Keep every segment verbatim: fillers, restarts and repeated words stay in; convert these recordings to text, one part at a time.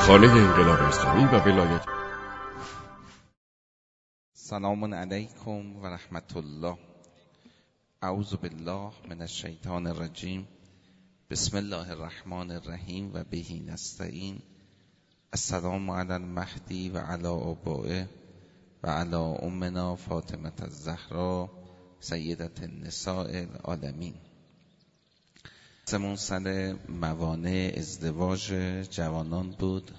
خانه انقلاب اسلامی و ولایت. سلام علیکم و رحمت الله. اعوذ بالله من الشیطان الرجیم. بسم الله الرحمن الرحیم و به نستعین. السلام علی المهدی و علی آبائه و علی امنا فاطمه الزهرا سیدة النساء العالمین. سمون سر موانع ازدواج جوانان بود.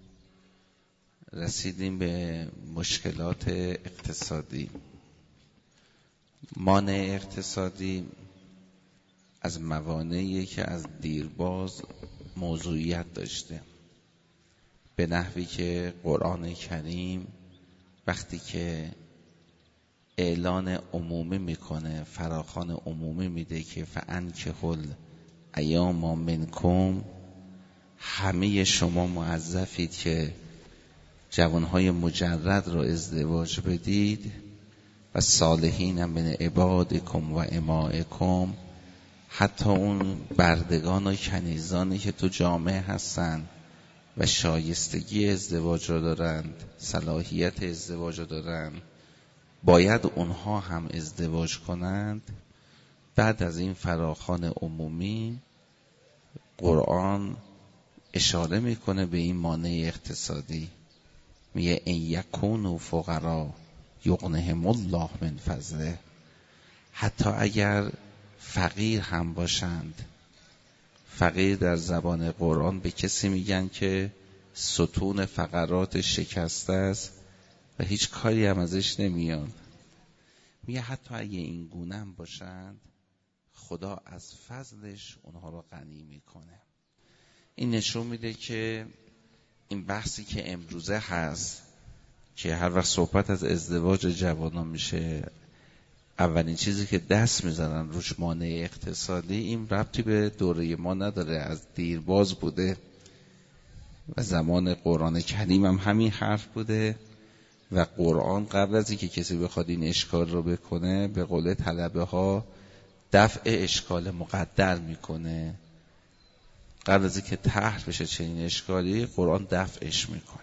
رسیدیم به مشکلات اقتصادی. مانع اقتصادی از موانعی که از دیرباز موضوعیت داشته، به نحوی که قرآن کریم وقتی که اعلان عمومی میکنه، فراخوان عمومی میده که فانکحوا الایام منکم، همه شما موظفید که جوانهای مجرد را ازدواج بدید و صالحین من عبادکم و امائکم، حتی اون بردگان و کنیزانی که تو جامعه هستند و شایستگی ازدواج را دارند، صلاحیت ازدواج را دارند، باید اونها هم ازدواج کنند. بعد از این فراخوان عمومی قرآن اشاره میکنه به این مانع اقتصادی، میگه ان یکونوا فقرا یغنهم الله من فضله، حتی اگر فقیر هم باشند. فقیر در زبان قرآن به کسی میگن که ستون فقرات شکسته است و هیچ کاری هم ازش نمیاد. میگه حتی اگه این گونه هم باشند، خدا از فضلش اونها رو غنی میکنه. این نشون میده که این بحثی که امروزه هست که هر وقت صحبت از ازدواج جوانان میشه، اولین چیزی که دست میزنن روش مانع اقتصادی، این ربطی به دوره ما نداره، از دیرباز بوده و زمان قرآن کریم هم همین حرف بوده و قرآن قبل از اینکه کسی بخواد این اشکال رو بکنه، به قول طلبه ها دفع اشکال مقدر میکنه. قبل از اینکه طرح بشه چنین اشکالی، قرآن دفعش میکنه.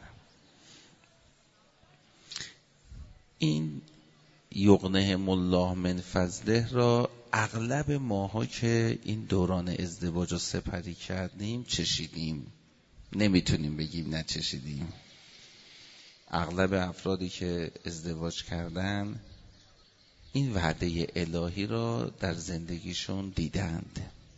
این یغنهم الله من فضله را اغلب ماها که این دوران ازدواج رو سپری کردیم چشیدیم، نمیتونیم بگیم نچشیدیم. اغلب افرادی که ازدواج کردن این وعده الهی را در زندگیشون دیدند.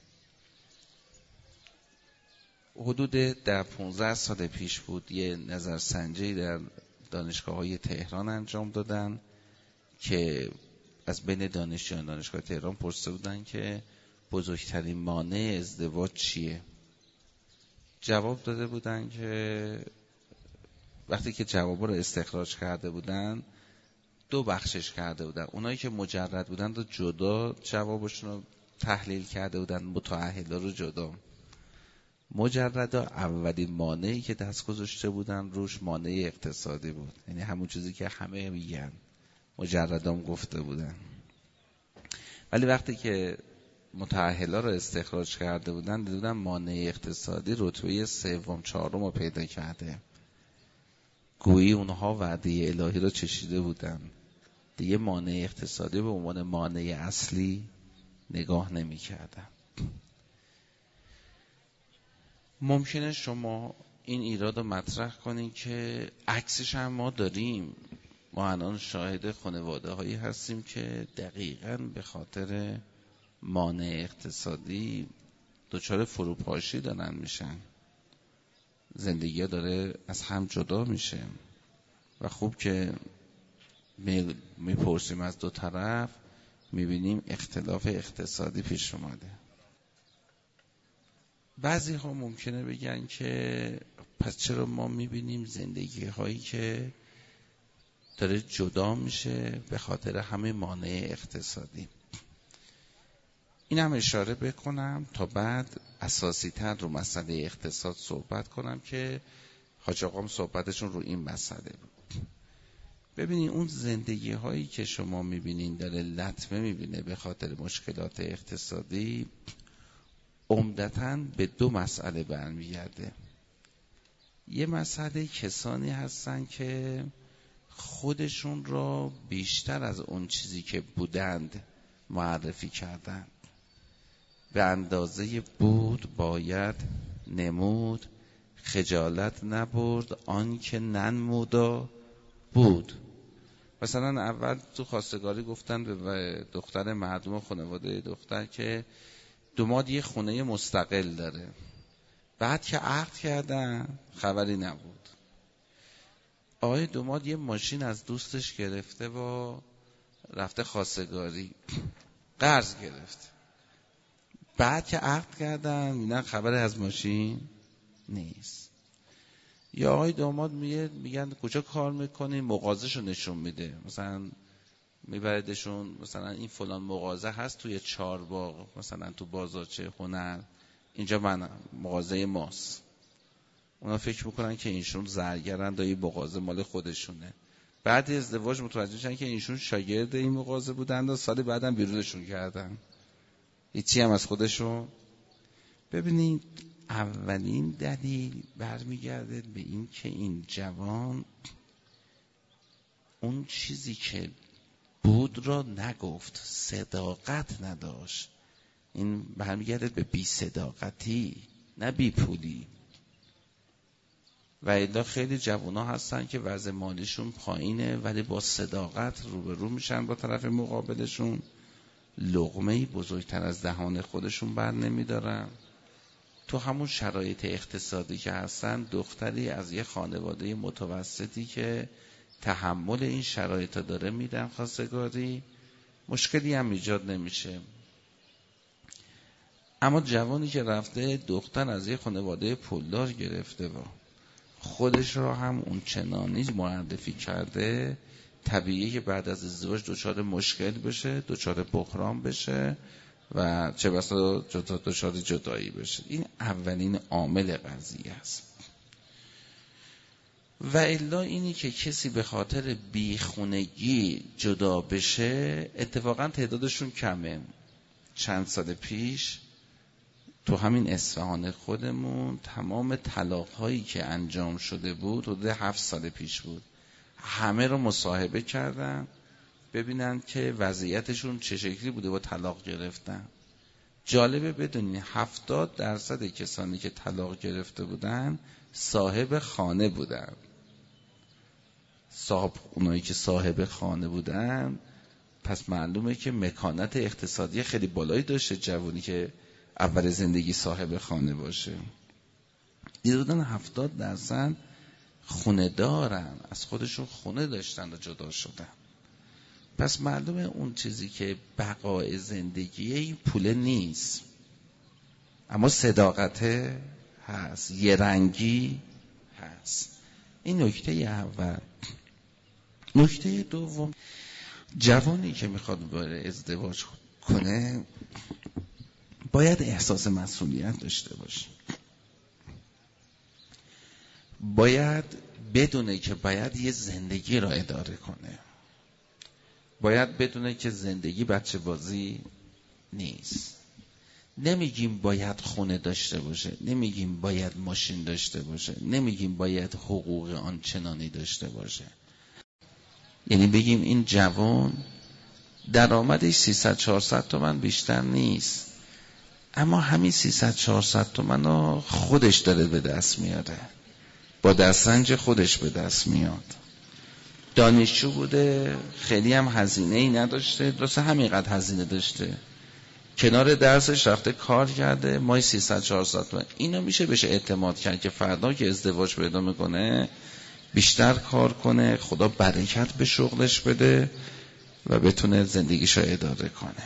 حدود در پانزده سال پیش بود یه نظرسنجی در دانشگاه‌های تهران انجام دادن که از بین دانشجویان دانشگاه تهران پرسیده بودن که بزرگترین مانع ازدواج چیه. جواب داده بودن که وقتی که جوابا رو استخراج کرده بودن، دو بخشش کرده بودن. اونایی که مجرد بودن رو جدا جوابشون رو تحلیل کرده بودن، متأهلا رو جدا. مجردا اولین مانعی که دست گذاشته بودن روش مانع اقتصادی بود، یعنی همون چیزی که همه میگن، مجردام گفته بودن. ولی وقتی که متأهلا رو استخراج کرده بودن، دیدن مانع اقتصادی رتبه سوم چهارم رو پیدا کرده. گویی اونها وعده الهی رو چشیده بودن، دیگه مانع اقتصادی به عنوان مانع اصلی نگاه نمی کردن. ممکنه شما این ایراد رو مطرح کنین که عکسش هم ما داریم. ما الان شاهد خانواده هایی هستیم که دقیقاً به خاطر مانع اقتصادی دچار فروپاشی دارن میشن، زندگی ها داره از هم جدا میشه و خوب که میپرسیم از دو طرف، میبینیم اختلاف اقتصادی پیش اومده. بعضی ها ممکنه بگن که پس چرا ما میبینیم زندگی هایی که داره جدا میشه به خاطر همه مانع اقتصادی. این هم اشاره بکنم تا بعد اساسی تر رو مسئله اقتصاد صحبت کنم که حاج آقام صحبتشون رو این مسئله بود. ببینید اون زندگی هایی که شما میبینین داره لطمه میبینه به خاطر مشکلات اقتصادی، عمدتاً به دو مسئله برمیگرده. یه مسئله کسانی هستن که خودشون را بیشتر از اون چیزی که بودند معرفی کردند. به اندازه بود باید نمود، خجالت نبرد آن که ننمودا بود. مثلا اول تو خواستگاری گفتن به دختر مردم خانواده دختر که داماد یه خونه مستقل داره. بعد که عقد کردن خبری نبود. آقای داماد یه ماشین از دوستش گرفته و رفته خواستگاری، قرض گرفت. بعد که عقد کردن میدن خبری از ماشین نیست. یا آقای داماد میگه میگن کجا کار میکنی، مغازهشو نشون میده، مثلا میبردشون مثلا این فلان مغازه هست توی چهارباغ، مثلا تو بازارچه هنر، اینجا من مغازه ماست. اونا فکر میکنن که اینشون زرگرن، دایی مغازه مال خودشونه. بعد ازدواج متوجه شدن که اینشون شاگرد این مغازه بودن و سال بعدم بیرونشون کردن، هیچی هم از خودشون. ببینید اولین دلیل برمیگرده به این که این جوان اون چیزی که بود را نگفت، صداقت نداشت. این برمیگرده به بی صداقتی، نه بی پولی. و الا خیلی جوانا هستن که وضع مالیشون پایینه ولی با صداقت روبرو میشن با طرف مقابلشون، لقمه‌ای بزرگتر از دهان خودشون بر نمیدارن. تو همون شرایط اقتصادی که هستن، دختری از یه خانواده متوسطی که تحمل این شرایط داره میدن خواستگاری، مشکلی هم ایجاد نمیشه. اما جوانی که رفته دختر از یه خانواده پولدار گرفته و خودش را هم اون چنانی معرفی کرده، طبیعیه که بعد از ازدواج دچار مشکل بشه، دچار بحران بشه و چه بسا دچار جدایی بشه. این اولین عامل قضیه است. و الا اینی که کسی به خاطر بیخونگی جدا بشه، اتفاقا تعدادشون کمه. چند سال پیش تو همین اصفهان خودمون تمام طلاق‌هایی که انجام شده بود حدود هفت سال پیش بود، همه رو مصاحبه کردن ببینن که وضعیتشون چه شکلی بوده با طلاق گرفتن. جالبه بدونین هفتاد درصد کسانی که طلاق گرفته بودن صاحب خانه بودن. صاحب اونایی که صاحب خانه بودن پس معلومه که مکانت اقتصادی خیلی بالایی داشته جوانی که اول زندگی صاحب خانه باشه. دیده بودن هفتاد درصد خونه دارن، از خودشون خونه داشتن و جدا شدن. پس معلومه اون چیزی که بقای زندگی این پول نیست، اما صداقت هست، یه رنگی هست. این نکته اول. نکته دوم، جوانی که میخواد بره ازدواج کنه باید احساس مسئولیت داشته باشه. باید بدونه که باید یه زندگی را اداره کنه. باید بدونه که زندگی بچه بازی نیست. نمیگیم باید خونه داشته باشه، نمیگیم باید ماشین داشته باشه، نمیگیم باید حقوق آنچنانی داشته باشه. یعنی بگیم این جوان درآمدش سیصد چهارصد تومن بیشتر نیست، اما همین سیصد چهارصد تومن رو خودش داره به دست میاره، با دسترنج خودش به دست میاد. دانشجو بوده، خیلی هم هزینه ای نداشته، درسته همینقدر هزینه داشته، کنار درسش رفته کار کرده، مای سیصد چهارصد تومن. اینو میشه بهش اعتماد کرد که فردا که ازدواج پیدا میکنه بیشتر کار کنه، خدا برکت به شغلش بده و بتونه زندگیشو اداره کنه.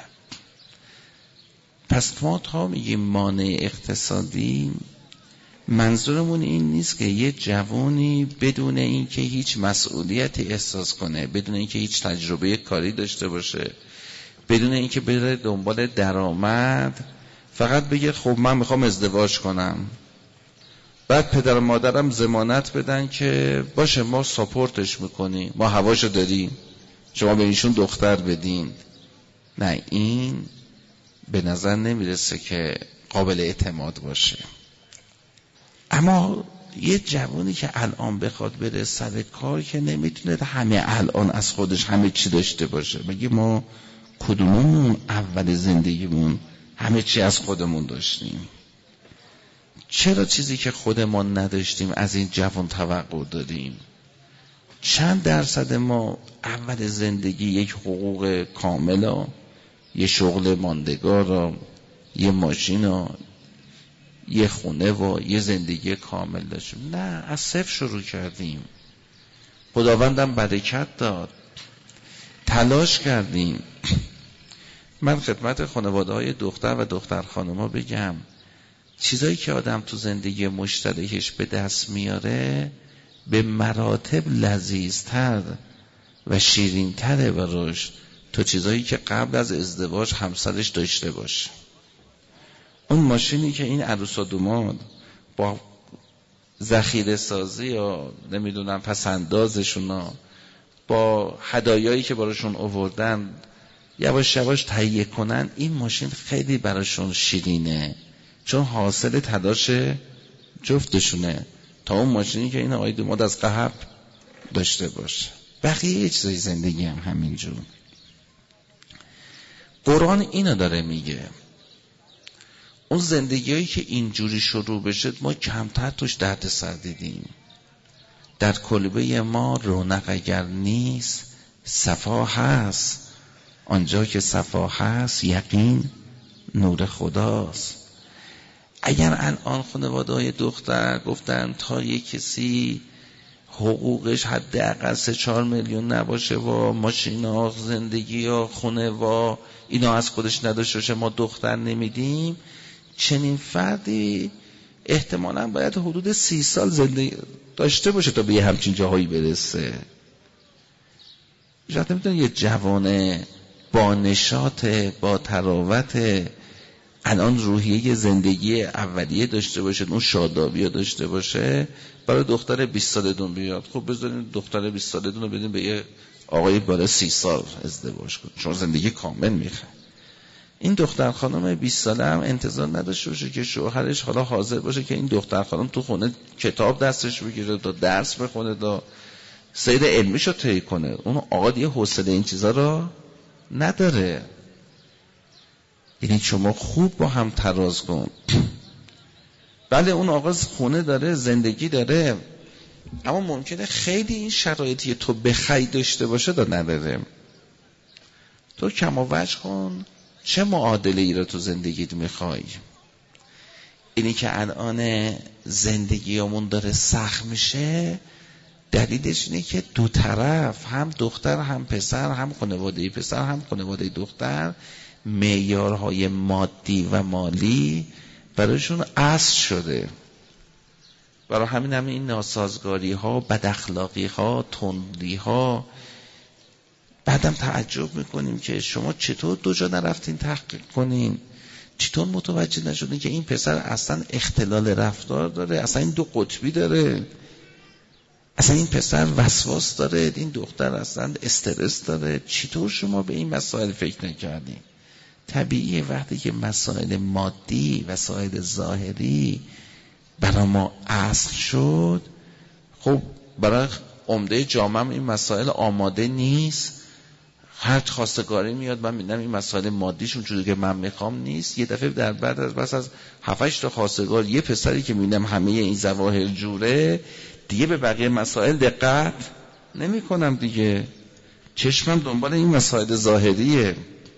پس ما تا میگیم مانع اقتصادی، منظورمون این نیست که یه جوانی بدون اینکه هیچ مسئولیتی احساس کنه، بدون اینکه هیچ تجربه کاری داشته باشه، بدون اینکه بره دنبال درآمد، فقط بگه خب من میخوام ازدواج کنم، بعد پدر و مادرم ضمانت بدن که باشه ما ساپورتش میکنیم، ما هواشو داریم، شما به ایشون دختر بدین. نه، این به نظر نمیرسه که قابل اعتماد باشه. اما یه جوانی که الان بخواد بره سر کار که نمیتونه همه الان از خودش همه چی داشته باشه. مگه ما کدوممون اول زندگیمون همه چی از خودمون داشتیم؟ چرا چیزی که خودمون نداشتیم از این جوان توقع داریم؟ چند درصد ما اول زندگی یک حقوق کامل، یه شغل ماندگار، یه ماشین، یه خونه و یه زندگی کامل داشتیم؟ نه، از صفر شروع کردیم. خداوندم برکت داد، تلاش کردیم. من خدمت خانواده های دختر و دختر خانوما بگم چیزایی که آدم تو زندگی مشترکش به دست میاره به مراتب لذیذتر و شیرینتره براش تو چیزایی که قبل از ازدواج همسرش داشته باشه. اون ماشینی که این عروس و دوماد با ذخیره سازی یا نمیدونم پسندازشونا با هدایایی که براشون آوردن یواش یواش تهیه کنن، این ماشین خیلی براشون شیرینه چون حاصل تلاش جفتشونه تا اون ماشینی که این آقای دوماد از قبل داشته باشه. بقیه چیزای زندگی هم همینجور. قرآن اینو داره میگه، اون زندگیایی که اینجوری شروع بشه ما کمتر توش درد سر دیدیم. در کلبه ما رونق اگر نیست صفا هست، آنجا که صفا هست یقین نور خداست. اگر الان خانواده‌های دختر گفتن تا یک کسی حقوقش حداقل سه چهار میلیون نباشه و ماشینا، زندگی یا خونه و اینا از خودش نداشته باشه ما دختر نمیدیم، چنین فردی احتمالاً باید حدود سی سال زندگی داشته باشه تا به یه همچین جاهایی برسه. شاید نمیتونه یه جوان با نشاط، با تراوت الان روحیه زندگی اولیه داشته باشه، اون شادابی داشته باشه، برای دختر بیست سالتون بیاد. خب بذارین دختر بیست سالتون رو بدین به یه آقای بالا سی سال ازدواج کن، چون زندگی کامل میخواد. این دختر خانم بیست ساله هم انتظار نداشته باشه که شوهرش حالا حاضر باشه که این دختر خانم تو خونه کتاب دستش بگیره تا درس بخونه تا سیر علمیشو طی کنه. اون آقا دیگه حوصله این چیزا رو نداره. یعنی شما خوب با هم تراز کن. بله اون آقا خونه داره، زندگی داره، اما ممکنه خیلی این شرایطی تو بخوای داشته باشه دا نداره. تو کم و وجه کن چه معادله ای را تو زندگیت میخوای. اینی که الان زندگیمون داره سخت میشه دلیلش اینه که دو طرف، هم دختر هم پسر، هم خانواده پسر هم خانواده دختر، معیارهای مادی و مالی برایشون اصل شده. برای همین هم این ناسازگاری ها، بد اخلاقی ها، تندی ها. بعدم تعجب میکنیم که شما چطور دو جا نرفتین تحقیق کنین، چطور متوجه نشدین که این پسر اصلا اختلال رفتار داره، اصلا این دو قطبی داره، اصلا این پسر وسواس داره، این دختر اصلا استرس داره. چطور شما به این مسائل فکر نکردین؟ طبیعیه وقتی که مسائل مادی، مسائل ظاهری برای ما اصل شد، خب برای عمده جامعه این مسائل آماده نیست. هر خواستگاری میاد من میدم این مسائل مادیشون چون که من میخوام نیست. یه دفعه در بعد از بس از هفت هشت تا خواستگار یه پسری که میدم همه این ظواهر جوره، دیگه به بقیه مسائل دقت نمی کنم دیگه، چشمم دنبال این مسائل ظاهریه.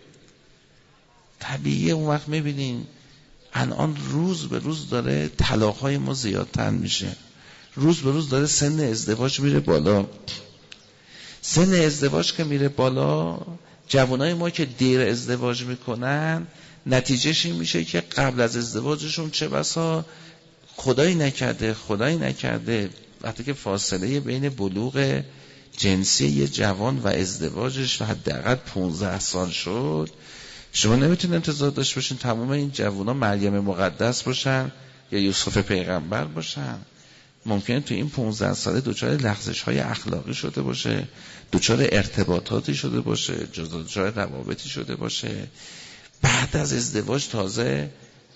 طبیعیه اون وقت میبینین الان روز به روز داره طلاق‌های ما زیادتر میشه، روز به روز داره سن ازدواج میره بالا. سن ازدواج که میره بالا، جوانای ما که دیر ازدواج میکنن نتیجهش این میشه که قبل از ازدواجشون چه بسا خدایی نکرده خدایی نکرده وقتی که فاصله بین بلوغ جنسی یه جوان و ازدواجش حداقل پانزده سال شد، شما نمیتونید انتظار داشته باشین تمام این جوانا مریم مقدس باشن یا یوسف پیغمبر باشن. ممکنه تو این پانزده ساله دوچار لغزش های اخلاقی شده باشه، دوچار ارتباطاتی شده باشه، دوچار روابطی شده باشه. بعد از ازدواج تازه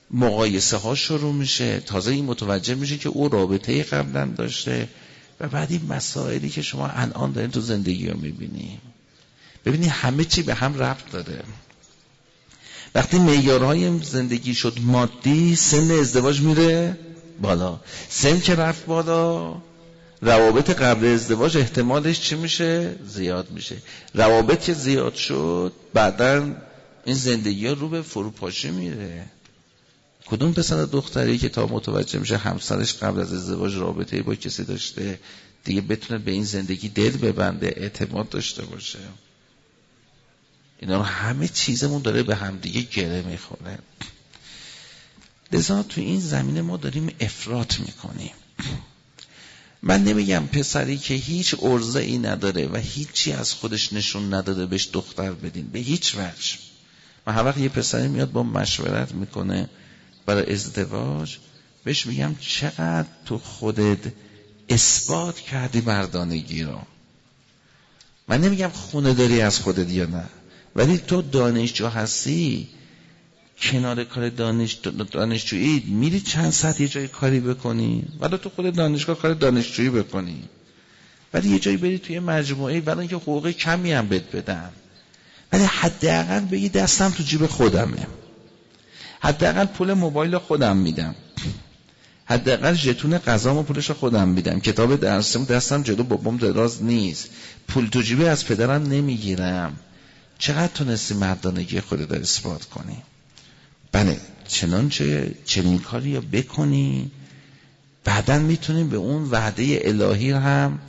مقایسه ها شروع میشه، تازه این متوجه میشه که او رابطه قبلا داشته و بعد این مسائلی که شما الان دارین تو زندگی رو میبینی. ببینی همه چی به هم ربط داره. وقتی معیارهای زندگی شد مادی، سن ازدواج میره بالا. سن که رفت بالا، روابط قبل ازدواج احتمالش چی میشه؟ زیاد میشه. روابط که زیاد شد، بعداً این زندگی ها رو به فروپاشی میره. کدوم پسر دختری که تا متوجه میشه همسرش قبل از ازدواج رابطه با کسی داشته دیگه بتونه به این زندگی دل ببنده، اعتماد داشته باشه؟ اینا همه چیزمون داره به هم دیگه گره میخوره. لذا تو این زمینه ما داریم افراط میکنیم. من نمیگم پسری که هیچ عرضه ای نداره و هیچی از خودش نشون نداده بهش دختر بدین، به هیچ وجه. من هر وقت یه پسری میاد با مشورت میکنه برای ازدواج، بهش میگم چقدر تو خودت اثبات کردی مردانگی رو. من نمیگم خونه داری از خودت یا نه، ولی تو دانشجو هستی، کنار کار دانش دانشجویی میری چند ساعت یه جای کاری بکنی، ولی تو خود دانشگاه کار دانشجویی بکنی، ولی یه جایی بری توی مجموعه ولی اینکه حقوق کمی هم بهت بدن، ولی حداقل بگی دستم تو جیب خودمه، حداقل پول موبایل خودم میدم، حداقل ژتون غذامو پولش خودم میدم، کتاب درسم دستم جلو بابام دراز نیست، پول تو جیبه از پدرم نمیگیرم. چقدر تونستی مردانگی خودت رو اثبات کنی؟ بله، چنانچه چنین کاری رو بکنی بعداً میتونیم به اون وعده الهی هم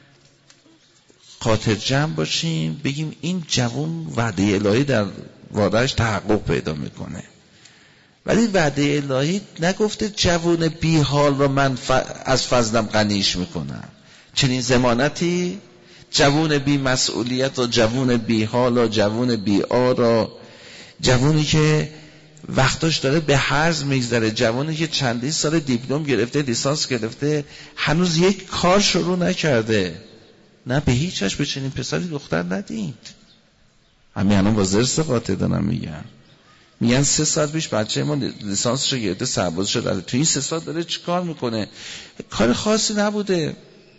خاطر جمع باشیم، بگیم این جوان وعده الهی در وادهش تحقق پیدا میکنه. ولی وعده الهی نگفته جوان بی حال رو من ف... از فضلم غنیش میکنم. چنین ضمانتی جوان بی مسئولیت و جوان بی حال و جوان بی آرا، جوانی که وقتاش داره به هرز میگذره، جوانی که چندین سال دیپلم گرفته، لیسانس گرفته، هنوز یک کار شروع نکرده، نه به هیچ وجه به چنین پسری دختر ندید. همین الان با زرس قاطع دارم میگن میگن سه سال پیش بچه ما لیسانسش رو گرفته، سربازش رو داره، تو این سه سال داره چی کار میکنه؟ کار خاصی نبوده،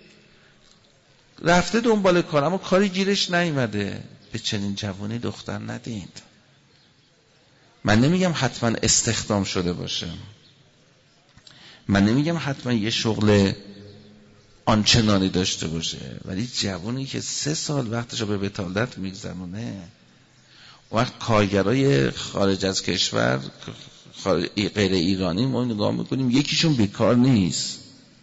رفته دنبال کار اما کاری گیرش نیومده. به چنین جوانی دختر ندید. من نمیگم حتما استخدام شده باشه، من نمیگم حتما یه شغل آنچنانی داشته باشه، ولی جوانی که سه سال وقتش رو به بتالت میگذرونه، وقت کارگرای خارج از کشور غیر ایرانی ما نگاه میکنیم یکیشون بیکار نیست،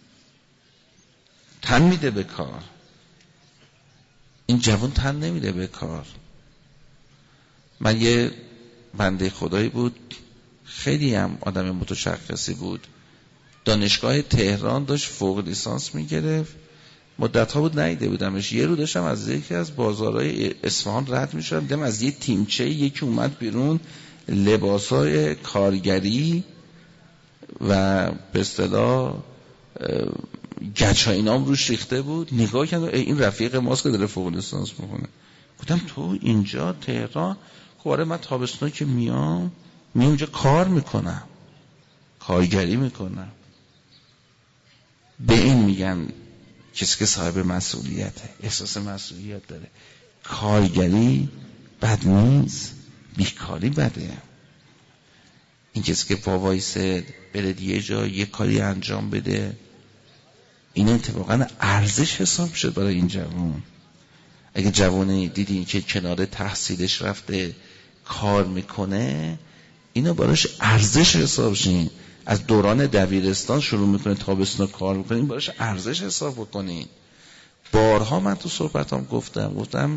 تن میده به کار. این جوان تن نمیده به کار. من یه بنده خدایی بود، خیلی هم آدم متشخصی بود، دانشگاه تهران داشت فوق لیسانس میگرفت، مدت ها بود ندیده بودمش. یه رو داشتم از یکی از بازارهای اصفهان رد میشدم، دیدم از یه تیمچه یکی اومد بیرون، لباسای کارگری و به اصطلاح گچ ها اینام روش ریخته بود. نگاه کردم این رفیق ماست که داره فوق لیسانس میکنه. گفتم تو اینجا تهران؟ آره من تابستون که میام میام اونجا کار میکنم، کارگری میکنم. به این میگن کسی که صاحب مسئولیته، احساس مسئولیت داره. کارگری بد نیست، بیکاری بده. این کسی که پا وایسه بره یه جا یه کاری انجام بده، این اتفاقا ارزش حساب شد برای این جوان. اگه جوانی دیدین که کنار تحصیلش رفته کار میکنه، اینو براش ارزش حساب شین. از دوران دبیرستان شروع میکنه تابستون کار میکنه، این براش ارزش حساب بکنین. بارها من تو صحبتام گفتم گفتم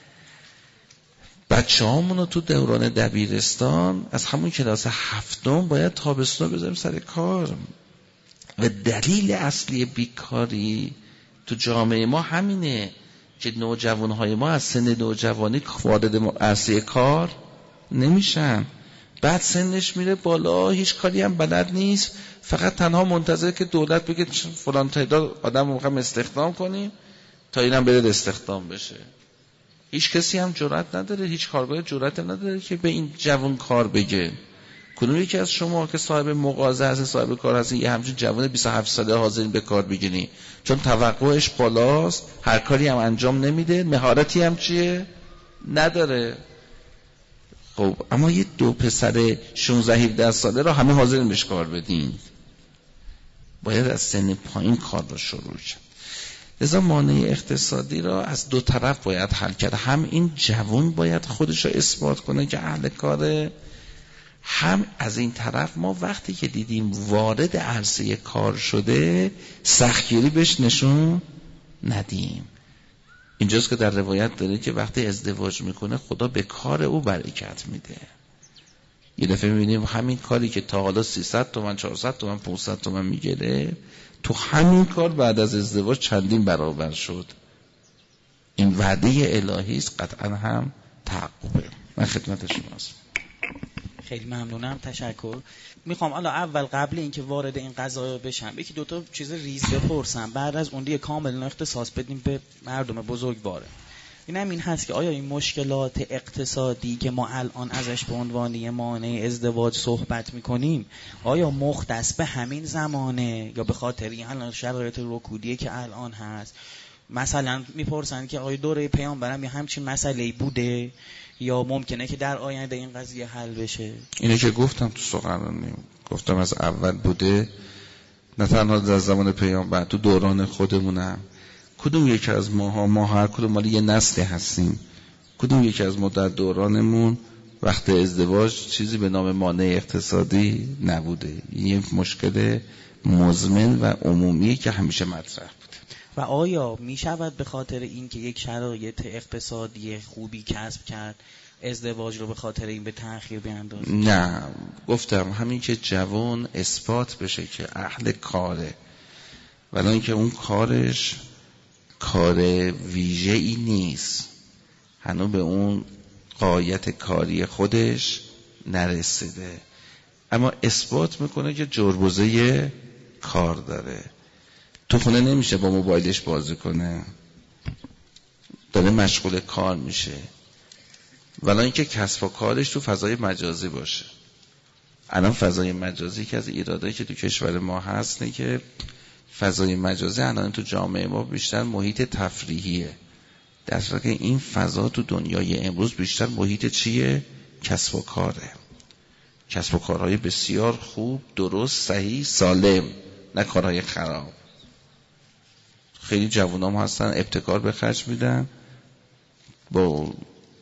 بچه هامونو تو دوران دبیرستان از همون کلاس هفتم باید تابستون بذاریم سر کار. و دلیل اصلی بیکاری تو جامعه ما همینه که نوجوانهای ما از سن نوجوانی وارد عرصه کار نمیشن، بعد سنش میره بالا، هیچ کاری هم بلد نیست، فقط تنها منتظر که دولت بگه فلان تعداد آدم رو میخوایم استخدام کنیم تا اینم بره استخدام بشه. هیچ کسی هم جرئت نداره، هیچ کارگاه جرئت نداره که به این جوان کار بگه. کدوم یکی از شما که صاحب مغازه هست، صاحب کار هست، یه همچین جوان بیست و هفت ساله حاضرین به کار بگیرین؟ چون توقعش بالاست، هر کاری هم انجام نمیده، مهارتی هم چیه نداره. خب اما یه دو پسر شانزده هفده ساله را همه حاضرین بهش کار بدین. باید از سن پایین کار رو شروع کرد. لذا مانع اقتصادی را از دو طرف باید حل کرد. هم این جوان باید خودش رو اثبات کنه که اهل کاره، هم از این طرف ما وقتی که دیدیم وارد عرصه کار شده سختگیری بهش نشون ندیم. اینجاست که در روایت داره که وقتی ازدواج میکنه خدا به کار او برکت میده. یه دفعه میبینیم همین کاری که تا حالا سیصد تومن، چهارصد تومن، پانصد تومن میگیره، تو همین کار بعد از ازدواج چندین برابر شد. این وعده الهی است، قطعا هم تحققه. من خدمت شماست. خیلی ممنونم، تشکر. میخوام حالا اول قبل اینکه وارد این قضایا بشم یکی دو تا چیز ریز بپرسم، بعد از اون دیگه کاملا اختصاص بدیم به مردم بزرگواره. اینم این هست که آیا این مشکلات اقتصادی که ما الان ازش به عنوان یه مانع ازدواج صحبت میکنیم آیا مختص به همین زمانه یا به خاطر این الان شرایط رکودی که الان هست؟ مثلا میپرسن که آیا دوره پیامبرم یه همچین مسئله‌ای بوده یا ممکنه که در آینده این قضیه حل بشه؟ اینو که گفتم تو سخنرانی، گفتم از اول بوده، نه تنها در زمان پیامبر، تو دوران خودمونم. کدوم یکی از ماها، ما هر کدوم مالی یه نسلی هستیم، کدوم یکی از ما در دورانمون وقت ازدواج چیزی به نام مانع اقتصادی نبوده؟ یه مشکل مزمن و عمومی که همیشه مطرح بوده. و آیا می شود به خاطر این که یک شرایط اقتصادی خوبی کسب کرد ازدواج رو به خاطر این به تأخیر بیاندازه؟ نه، گفتم همین که جوان اثبات بشه که اهل کاره، ولی اینکه اون کارش کار ویژه‌ای نیست، هنوز به اون غایت کاری خودش نرسیده، اما اثبات میکنه که جربوزه کار داره. تو خونه نمیشه با موبایلش بازی کنه، داره مشغول کار میشه. ولی اینکه کسب و کارش تو فضای مجازی باشه. الان فضای مجازی که از ایرادایی که تو کشور ما هست نه که فضای مجازی الان تو جامعه ما بیشتر محیط تفریحیه، در صورتی که این فضا تو دنیای امروز بیشتر محیط چیه؟ کسب و کاره. کسب و کارهای بسیار خوب، درست، صحیح، سالم، نه کارهای خراب. خیلی جوانام هستن ابتکار به خرج میدن، با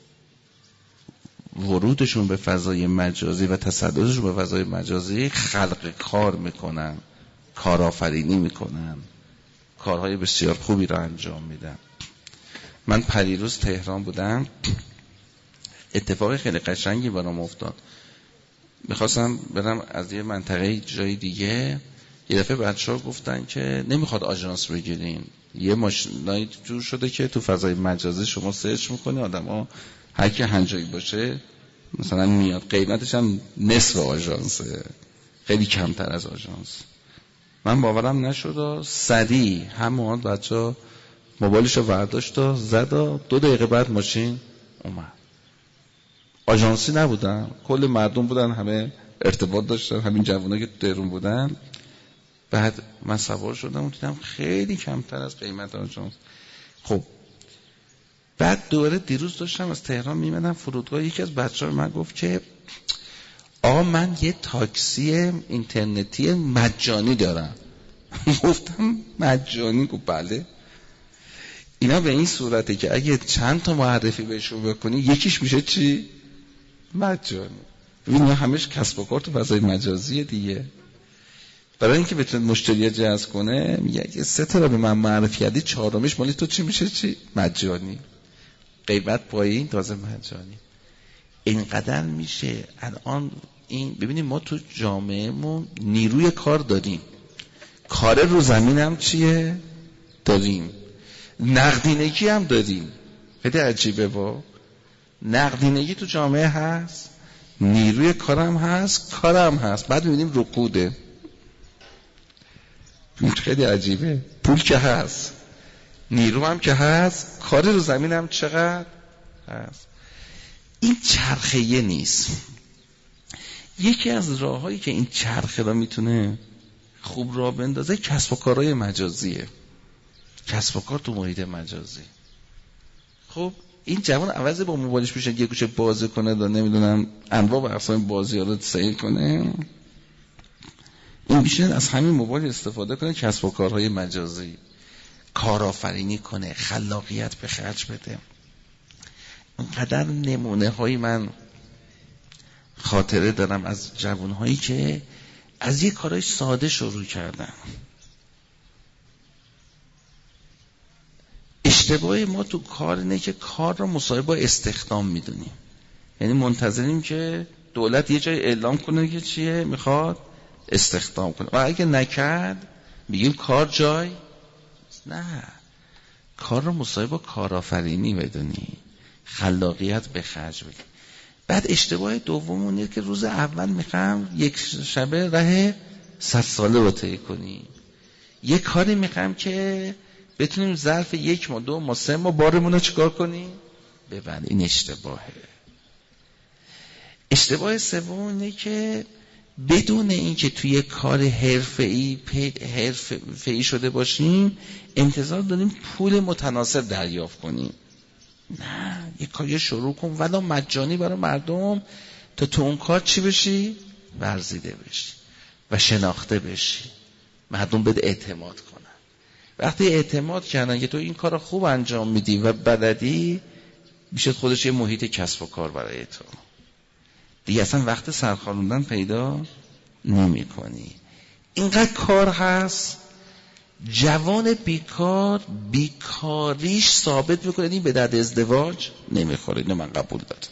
ورودشون به فضای مجازی و تسلطشون به فضای مجازی خلق کار میکنن، کارآفرینی میکنن، کارهای بسیار خوبی را انجام میدن. من پریروز تهران بودم، اتفاق خیلی قشنگی برام افتاد. میخواستم برم از یه منطقه جای دیگه، یه دفعه بچه‌ها گفتن که نمیخواد آژانس بگیرین، یه ماشینای جور شده که تو فضای مجازی شما سرچ میکنی، آدما هر کی هنجایی باشه مثلا میاد، قیمتش هم نصف آژانسه، خیلی کمتر از آژانس. من باورم نشد، سریع همون بچه‌ها موبایلشو برداشت و زد، دو دقیقه بعد ماشین اومد. آژانسی نبودن، کل مردم بودن، همه ارتباط داشتن، همین جوانایی که تهران بودن. بعد من سوار شدم و دیدم خیلی کمتر از قیمت آژانس. خب بعد دوره دیروز داشتم از تهران میمدم فرودگاه، یکی از بچه‌ها من گفت که آقا من یه تاکسی اینترنتی مجانی دارم. گفتم مجانی؟ گفت بله. اینا به این صورته که اگه چند تا معرفی بهشون بکنی یکیش میشه چی؟ مجانی. ببین همش کسب و کار تو فضای مجازیه دیگه. برای اینکه بتونه مشتری جذب کنه میگه اگه سه تا رو به من معرفی کردی، چهارمیش مالی تو چی میشه؟ چی؟ مجانی. قیمت پایین، تازه مجانی. اینقدر میشه الان. این ببینید ما تو جامعهمون نیروی کار داریم، کار رو زمین هم چیه؟ داریم، نقدینگی هم داریم. خیلی عجیبه، با نقدینگی تو جامعه هست، نیروی کارم هست، کارم هست. بعد میبینیم رکوده. خیلی عجیبه، پول که هست، نیرو هم که هست، کار رو زمین هم چقدر هست. این چرخیه نیست. یکی از راههایی که این چرخه را میتونه خوب راه بندازه کسب و کارهای مجازیه. کسب و کار تو محیط مجازی. خب این جوان عوض با موبایلش میشه یه گوشه بازی کنه و نمیدونم انواع و اقسام بازی ها رو سیر کنه، این بیشتر از همین موبایل استفاده کنه کسب و کارهای مجازی، کارآفرینی کنه، خلاقیت به خرج بده. اینقدر نمونه های من خاطره دارم از جوان هایی که از یه کارهای ساده شروع کردن. اشتباه ما تو کار اینه که کار رو مصاحبه با استخدام میدونیم، یعنی منتظریم که دولت یه جای اعلام کنه که چیه میخواد استخدام کنه و اگه نکرد میگیم کار جای نه. کار رو مصاحبه با کارآفرینی بدونی، خلاقیت به خرج بدی. بعد اشتباه دوم اونه که روز اول میخوام یک شبه ره صد ساله رو طی کنی، یک کاری میخوام که بتونیم ظرف یک ماه دو ماه سه ماه بارمون رو چیکار کنیم ببند. این اشتباهه. اشتباه سوم اینه که بدون اینکه توی کار حرفه‌ای حرفه‌ای شده باشیم انتظار داریم پول متناسب دریافت کنیم. نه، یک کاری شروع کن ولی مجانی برای مردم تا تو اون کار چی بشی؟ ورزیده بشی و شناخته بشی، مردم بده اعتماد کنن. وقتی اعتماد کردن که تو این کار خوب انجام میدی و بلدی، میشه خودش یه محیط کسب و کار برای تو. دیگه اصلا وقت سرخاروندن پیدا نمی کنی. اینقدر کار هست، جوان بیکار بیکاریش ثابت میکنه این به درد ازدواج نمیخوره. اینو من قبول دارم.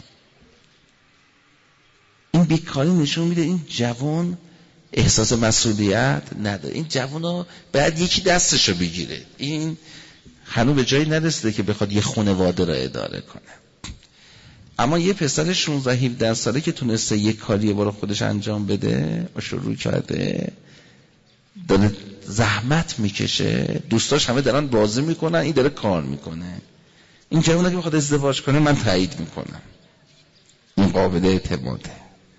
این بیکاری نشون میده این جوان احساس مسئولیت نداره. این جوان ها باید یکی دستشو بگیره. این هنوز به جایی نرسیده که بخواد یه خانواده را اداره کنه. اما یه پسر شانزده هفده ساله که تونسته یه کاری برای خودش انجام بده و شروع کرده، داره زحمت میکشه، دوستاش همه دارن بازی میکنن، این داره کار میکنه. این جوونه که بخواد ازدواج کنه من تایید میکنم، این قابل اعتماده.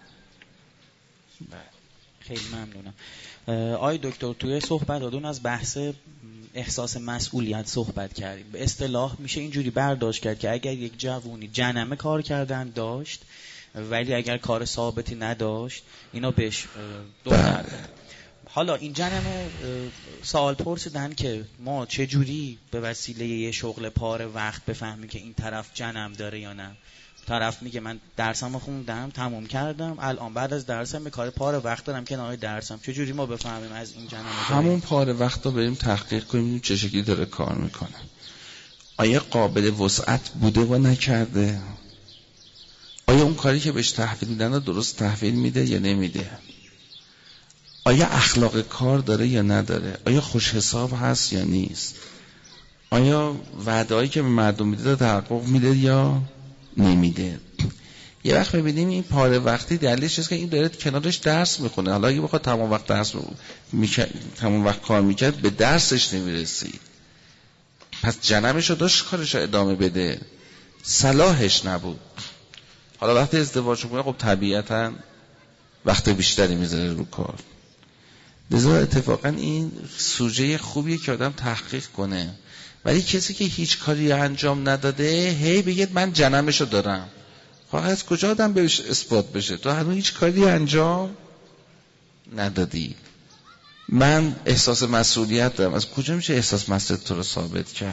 خیلی ممنونم. آی دکتر توی صحبتاتون از بحث احساس مسئولیت صحبت کردیم. به اصطلاح میشه اینجوری برداشت کرد که اگر یک جوونی جنمه کار کردن داشت ولی اگر کار ثابتی نداشت اینا بهش دو نداره. حالا این جنمه سوال پرسیدن که ما چه جوری به وسیله یه شغل پاره وقت بفهمیم که این طرف جنم داره یا نه. طرف میگه من درسمو خوندم تموم کردم، الان بعد از درسم به کار پاره وقت دارم کنار درسم. چه جوری ما بفهمیم از این جنم همون پاره وقت رو بریم تحقیق کنیم چه شکلی داره کار میکنه، آیا قابل وسعت بوده و نکرده، آیا اون کاری که بهش تحویل میدن درست تحویل میده یا نمیده، آیا اخلاق کار داره یا نداره، آیا خوش حساب هست یا نیست، آیا وعده‌ای که به مردم میده تحقق میده یا نمیده. یه وقت ببینیم این پاره وقتی دلیلش چیه که این داره کنارش درس میخونه. حالا اگه بخواد تمام وقت درس میکرد، تمام وقت کار میکرد، به درسش نمیرسید، پس جنمش رو داشت کارش رو ادامه بده، صلاحش نبود. حالا وقتی ازدواج میکنه خب طبیعتا وقت بیشتری میذاره رو کار. لذا اتفاقا این سوژه خوبیه که آدم تحقیق کنه. ولی کسی که هیچ کاری انجام نداده هی بگید من جنمشو دارم، خب از کجا آدم بهش اثبات بشه؟ تو هنوز هیچ کاری انجام ندادی. من احساس مسئولیت دارم، از کجا میشه احساس مسئولیت تو رو ثابت کرد؟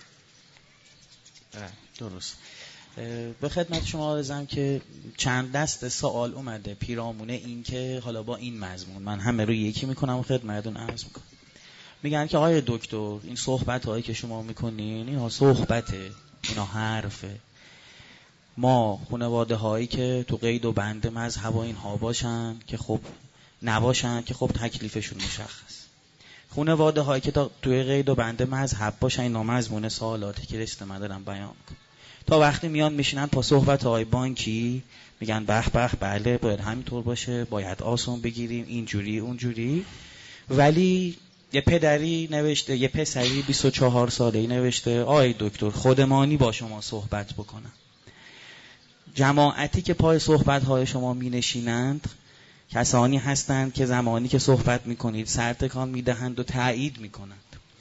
درست. به خدمت شما عرضم که چند دست سوال اومده پیرامونه این که حالا با این مضمون من همه رو یکی میکنم و خدمتتون عرض میکنم. میگن که آقای دکتر این صحبت هایی که شما میکنین اینا صحبته، اینا حرفه. ما خانواده هایی که تو قید و بند مذهب و اینها باشن که خب نباشن که خب تکلیفشون مشخص. خانواده هایی که توی قید و بند مذهب باشن اینا مضمون سوالاتی که رسیده من دارم بیان میکنم. تا وقتی میان میشینن تا صحبت های بانکی میگن به به بله باید همینطور باشه، باید آسون بگیریم اینجوری اونجوری. ولی یه پدری نوشته، یه پسری بیست و چهار ساله‌ای نوشته آی دکتر خودمانی با شما صحبت بکنم. جماعتی که پای صحبت‌های شما می نشینند کسانی هستند که زمانی که صحبت میکنید سرتکان میدهند و تایید میکنند.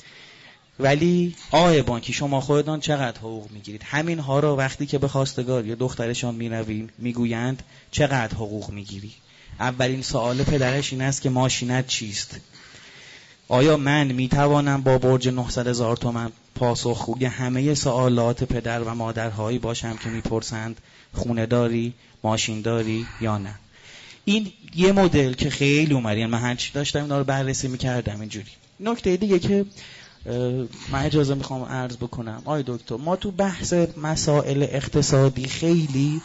ولی آقای بانکی شما خودتان چقدر حقوق میگیرید؟ همین ها رو وقتی که به خواستگاری دخترشان میرویم میگویند چقدر حقوق میگیری؟ اولین سوال پدرش این است که ماشینت چیست؟ آیا من میتوانم با برج نهصد هزار تومان پاسخگوی همه سوالات پدر و مادرهایی باشم که میپرسند خونه داری، ماشین داری یا نه؟ این یه مدل که خیلی اومد، من هرچی داشتم اینا رو بررسی میکردم اینجوری. نکته دیگه که من اجازه میخوام عرض بکنم آقای دکتر، ما تو بحث مسائل اقتصادی خیلی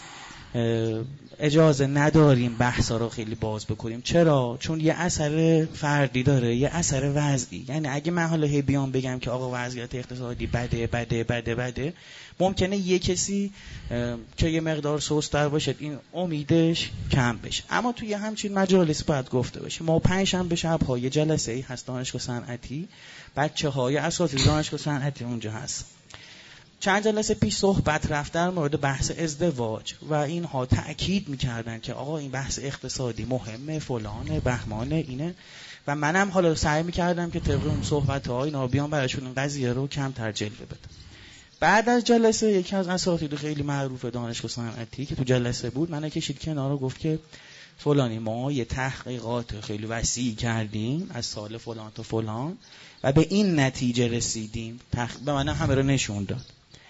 اجازه نداریم بحثا رو خیلی باز بکنیم. چرا؟ چون یه اثر فردی داره، یه اثر وضعی. یعنی اگه من حالا هی بیام بگم که آقا وضعیت اقتصادی بده بده بده بده، ممکنه یه کسی که یه مقدار سست‌تر باشه این امیدش کم بشه. اما توی همچین مجالس باید گفته باشه. ما پنجشنبه شب‌ها یه جلسه‌ای هست دانشگاه صنعتی، بچه‌های اساتید دانشگاه صنعتی اونجا هست. چند جلسه پیش صحبت رفت در مورد بحث ازدواج و اینها تأکید می‌کردن که آقا این بحث اقتصادی مهمه، فلانه، بهمانه، اینه. و منم حالا سعی می‌کردم که طبق اون صحبت‌های اینا بیام براشون این قضیه رو کمتر جلوه بدم. بعد از جلسه یکی از اساتید خیلی معروف دانشگاه صنعتی که تو جلسه بود منو کشید کنار و گفت که فلانی ما یه تحقیقات خیلی وسیع کردیم از سال فلان تا فلان و به این نتیجه رسیدیم. تح... به من همه رو نشون داد.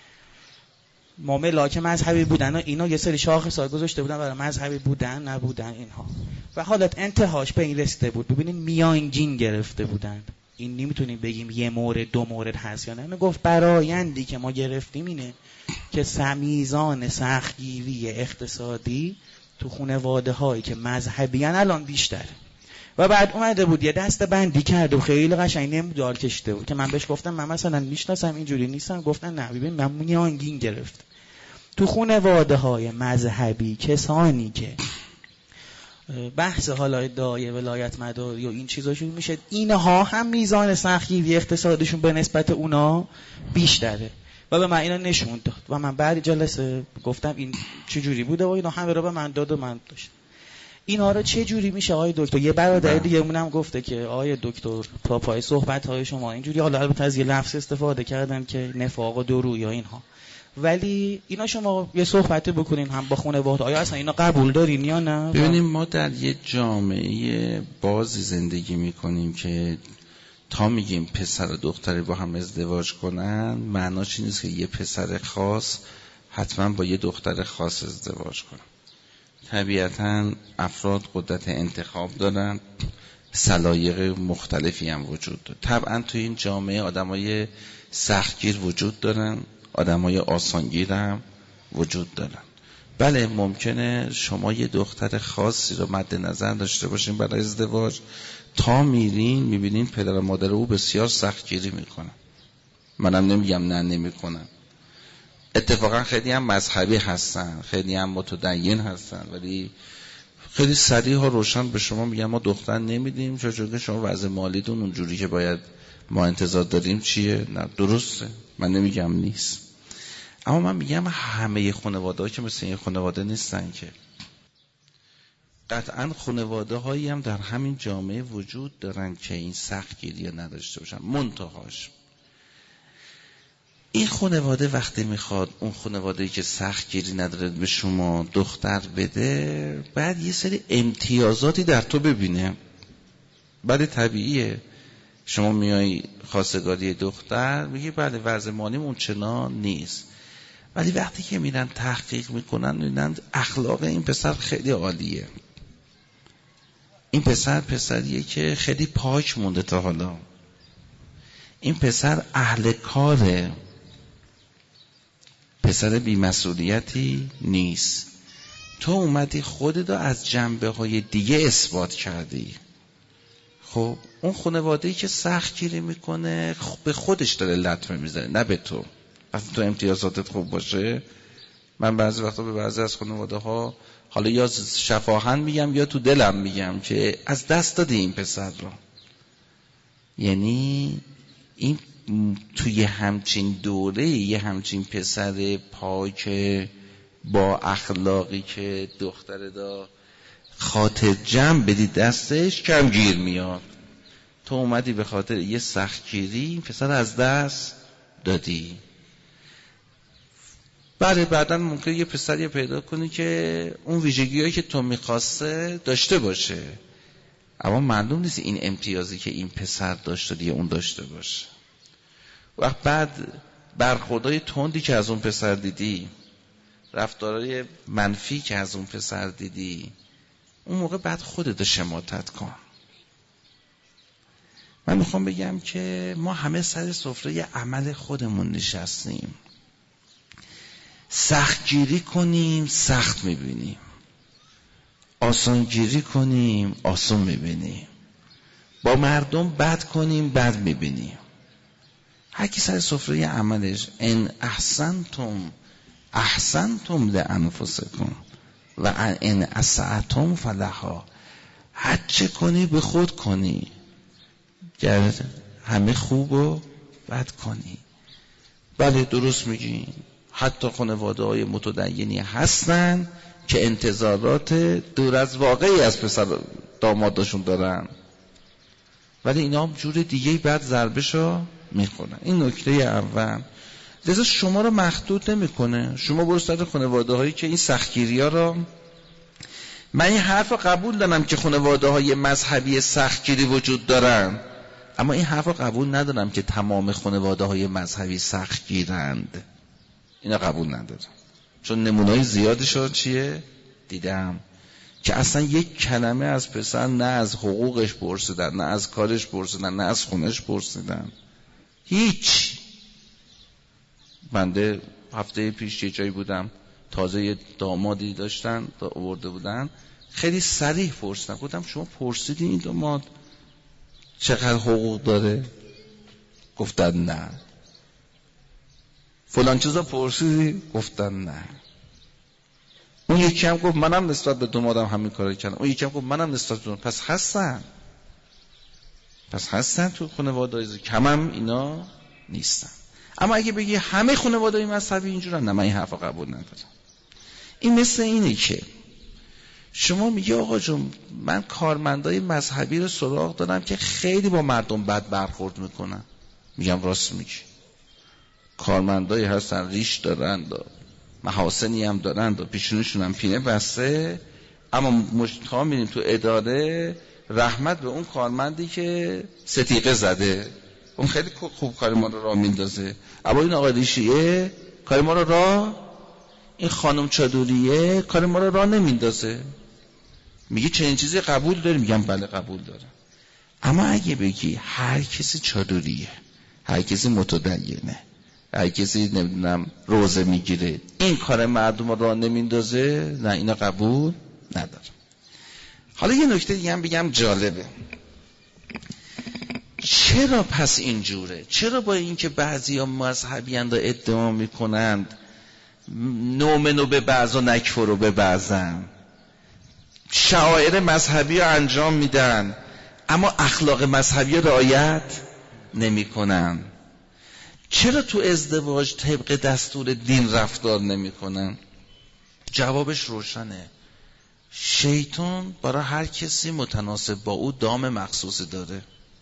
ما ملاک مذهبی بودن و اینا یه سری شاخص‌ها گذاشته بودن برای مذهبی بودن نبودن اینها و حالت انتهاش به این رسیده بود. ببینید میانگین گرفته بودن. این نمیتونیم بگیم یه مورد دو مورد هست یا نه. گفت برآیندی که ما گرفتیم اینه که میزان سختگیری اقتصادی تو خانواده هایی که مذهبیان الان بیشتره. و بعد اومده بود یه دسته بندی کرد و خیلی قشنگ نمودار کشیده بود که من بهش گفتم من مثلا میشناسم اینجوری نیستم. گفتن نه ببین من میانگین گرفت تو خانواده های مذهبی کسانی که بحث حالا ادعای ولایت مداری و این چیزاشون میشه، اینها هم میزان سختگیری اقتصادشون به نسبت اونا بیشتره و به من اینا نشون داد و من بعد جلسه گفتم این چجوری بوده و اینا همه رو به من داد و من داشت. اینا رو چه جوری میشه آقای دکتر؟ یه برادر دیگه مونم گفته که آقای دکتر تا پای صحبت های شما اینجوری، حالا البته از یه لفظ استفاده کردن که نفاق و درویی یا اینها، ولی اینا شما یه صحبتی بکنین هم با خانواده، آیا اصلا اینا قبول دارین یا نه؟ ببینیم ما در یه جامعه بازی زندگی میکنیم که تا میگیم پسر و دختری با هم ازدواج کنن معناش این نیست که یه پسر خاص حتما با یه دختر خاص ازدواج کنن. طبیعتاً افراد قدرت انتخاب دارن، سلایق مختلفی هم وجود داره. طبعاً تو این جامعه آدمای سختگیر وجود دارن، آدمای آسانگیر هم وجود دارن. بله ممکنه شما یه دختر خاصی رو مد نظر داشته باشین برای ازدواج، تا میرین میبینین پدر و مادر او بسیار سختگیری میکنن. منم نمیگم نه نمیکنن، اتفاقا خیلی هم مذهبی هستن، خیلی هم متدین هستن، ولی خیلی صریح و روشن به شما میگن ما دختر نمیدیم چون که شما وضع مالیتون اونجوری که باید ما انتظار داریم چیه. نه درسته، من نمیگم نیست، اما من میگم همه خانواده ها که مثل این خانواده نیستن که. قطعا خانواده هایی هم در همین جامعه وجود دارن که این سختگیری نداشته باشن. منتهاش این خانواده وقتی میخواد اون خانواده‌ای که سختگیری نداره به شما دختر بده، بعد یه سری امتیازاتی در تو ببینه. بله طبیعیه شما میای خواستگاری دختر میگی بله وضع مالیم اون چنان نیست، ولی وقتی که میرن تحقیق میکنن میبینن اخلاق این پسر خیلی عالیه، این پسر پسریه که خیلی پاک مونده تا حالا، این پسر اهل کاره، پسر بی‌مسئولیتی نیست. تو اومدی خودت رو از جنبه های دیگه اثبات کردی. خب اون خانواده‌ای که سختگیری میکنه به خودش داره لطمه میزنه نه به تو. وقتی تو امتیازاتت خوب باشه، من بعضی وقتا به بعضی از خانواده ها حالا یا شفاهن میگم یا تو دلم میگم که از دست دادی این پسر رو. یعنی این توی همچین دوره یه همچین پسر پاک با اخلاقی که دختر دا خاطر جمع بدی دستش کم گیر میاد. تو اومدی به خاطر یه سختگیری پسر از دست دادی. بله بعداً ممکنه یه پسری پیدا کنی که اون ویژگی‌هایی که تو می‌خواسته داشته باشه، اما معلوم نیست این امتیازی که این پسر داشته دیگه اون داشته باشه. وقت بعد برخوردهای تندی که از اون پسر دیدی، رفتارهای منفی که از اون پسر دیدی، اون موقع بعد خودت شماتت کن. من میخوام بگم که ما همه سر سفره عمل خودمون نشستیم. سختگیری کنیم سخت میبینیم، آسانگیری کنیم آسان میبینیم، با مردم بد کنیم بد میبینیم. هر کی سر سفره عملش ان احسنتم احسنتم لانفسکم و ان اسأتم فلها، هر چه کنی به خود کنی، گر همه خوب و بد کنی. بله درست میگی، حتی خانواده های متدینی هستن که انتظارات دور از واقعی از پسر دامادشون دارن، ولی اینا هم جور دیگه بعد ضربشو میخورن. این نکته اول. لذا شما رو مخدود نمیکنه. شما برو سر خانواده هایی که این سختگیری ها رو، من این حرف رو قبول دارم که خانواده های مذهبی سختگیری وجود دارن، اما این حرف رو قبول ندارم که تمام خانواده های مذهبی سختگیرند. اینا قبول ندارم، چون نمونه‌های زیادشون چیه دیدم که اصلا یک کلمه از پسر نه از حقوقش پرسیدن، نه از کارش پرسیدن، نه از خونش پرسیدن، هیچ. بنده هفته پیش یه جایی بودم، تازه یه دامادی داشتن آورده بودن، خیلی صریح پرسیدن. گفتم شما پرسیدین این داماد چقدر حقوق داره؟ گفتن نه. فلان چیزا پرسیدی؟ گفتن نه. اون یکی هم گفت منم نسبت به دامادم همین کارو کردم. اون یکی هم گفت منم نسبت به دامادم. پس هستن پس هستن تو خانواده‌های کمم اینا نیستن. اما اگه بگی همه خانواده‌های مذهبی اینجورن، نه، من این حرفا قبول ندارم. این مثل اینه که شما میگی آقا جون من کارمندای مذهبی رو سراغ دارم که خیلی با مردم بد برخورد میکنن. میگم راست میگی، کارمندایی هستن ریش دارن و محاسنی هم دارن و پیشونشون هم پینه بسته، اما مشتها میریم تو اداره رحمت به اون کارمندی که ستیقه زده، اون خیلی خوب کار ما رو راه میندازه، اما این آقا ریشیه کار ما رو راه، این خانم چادریه کار ما رو راه نمیندازه. میگی چنین چیزی قبول داری؟ میگم بله قبول دارم. اما اگه بگی هر کسی چادریه، هر کسی متدینه، هر کسی نمیدونم روزه میگیره، این کار مردم رو راه نمیندازه، نه اینا قبول ندارم. حالا یه نکته دیگه هم بگم جالبه. چرا پس اینجوره؟ چرا با اینکه بعضیا مذهبی‌اند و ادعا میکنند نؤمنو به بعض و نکفرو به بعضن، شعائر مذهبی رو انجام میدن اما اخلاق مذهبی رو رعایت نمیکنن؟ چرا تو ازدواج طبق دستور دین رفتار نمیکنن؟ جوابش روشنه. شیطان برای هر کسی متناسب با او دام مخصوصی داره.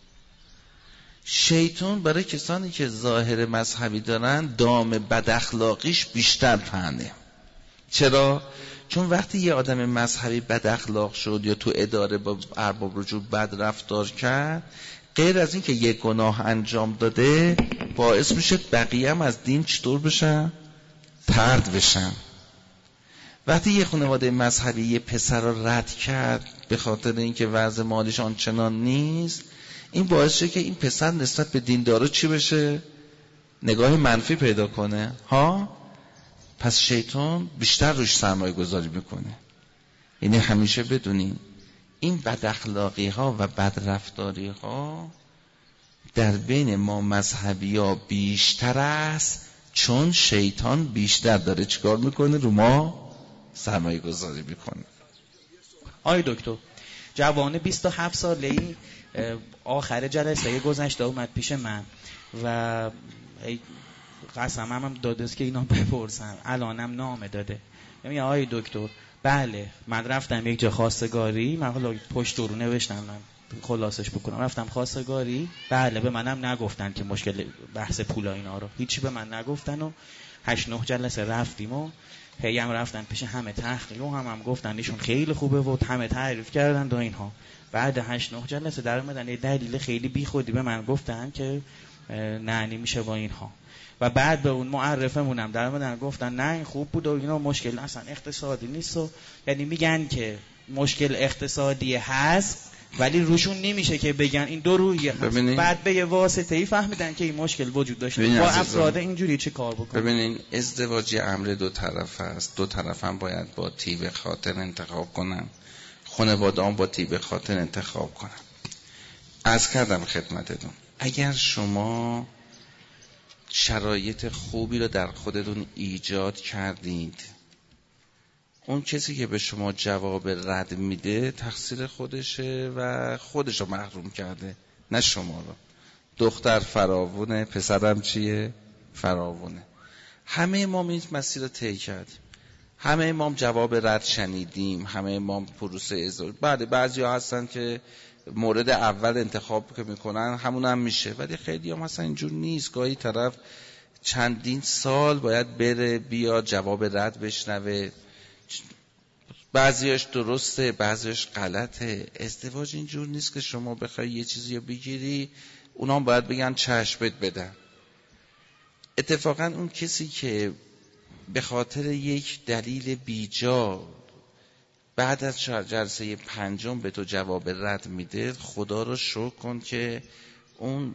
شیطان برای کسانی که ظاهر مذهبی دارن دام بد اخلاقیش بیشتر پهنه. چرا؟ چون وقتی یه آدم مذهبی بد اخلاق شد یا تو اداره با ارباب رجوع بد رفتار کرد، غیر از این که یک گناه انجام داده باعث میشه بقیه هم از دین چطور بشن؟ طرد بشن. وقتی یه خانواده مذهبی یه پسر رو رد کرد به خاطر اینکه وضع مالیش آنچنان نیست، این باعث شد که این پسر نسبت به دیندارا چی بشه؟ نگاه منفی پیدا کنه ها. پس شیطان بیشتر روش سرمایه گذاری میکنه. یعنی همیشه بدونین این بد اخلاقی ها و بد رفتاری ها در بین ما مذهبی ها بیشتر است، چون شیطان بیشتر داره چیکار میکنه؟ رو ما سرمایه گذاری میکنه. آی دکتر، جوان بیست و هفت ساله‌ای آخر جلسه گذشته اومد پیش من و قسمم هم داده است که اینا بپرسم، الانم نامه داده. میگه آی دکتر بله من رفتم یک جا خواستگاری، من حالا پشت رو نوشتم من خلاصش بکنم، رفتم خواستگاری. بله به منم نگفتن که مشکل بحث پولا اینا رو، هیچی به من نگفتن و هشت نه جلسه رفتیم و هی هم رفتن پیش همه تحقیق و هم هم گفتن ایشون خیلی خوبه و همه تعریف کردن و اینها. بعد هشت نه جلسه در اومدن یه دلیل خیلی بیخودی به من گفتن که نه نمیشه با اینها، و بعد به اون معرفمونم در اومدن گفتن نه این خوب بود و اینا، مشکل اصلا اقتصادی نیست و یعنی میگن که مشکل اقتصادی هست ولی روشون نمیشه که بگن این دو رویه هست. بعد به یه واسطه‌ای فهمیدن که این مشکل وجود داشته. با افراد اینجوری چه کار بکنن؟ ببینین ازدواج امر دو طرف است، دو طرف هم باید با طیب خاطر انتخاب کنن، خانواده هم با طیب خاطر انتخاب کنن. عرض کردم خدمتتون اگر شما شرایط خوبی رو در خودتون ایجاد کردید، اون کسی که به شما جواب رد میده تقصیر خودشه و خودشو محروم کرده، نه شما رو. دختر فراوونه، پسرم چیه؟ فراوونه. همه ما این مسیر رو طی کردیم، همه ما جواب رد شنیدیم، همه ما پروسه ازدواج. بله بعضی ها هستن که مورد اول انتخاب که میکنن همون هم میشه، ولی خیلی هم هستن اینجور نیست. گاهی طرف چندین سال باید بره بیا جواب رد بشنوه، بعضیش درسته بعضیش غلطه. ازدواج اینجور نیست که شما بخوای یه چیزی رو بگیری اونا هم باید بگن چشمت بدن. اتفاقا اون کسی که به خاطر یک دلیل بیجا بعد از جلسه پنجم به تو جواب رد میده، خدا رو شکر کن که اون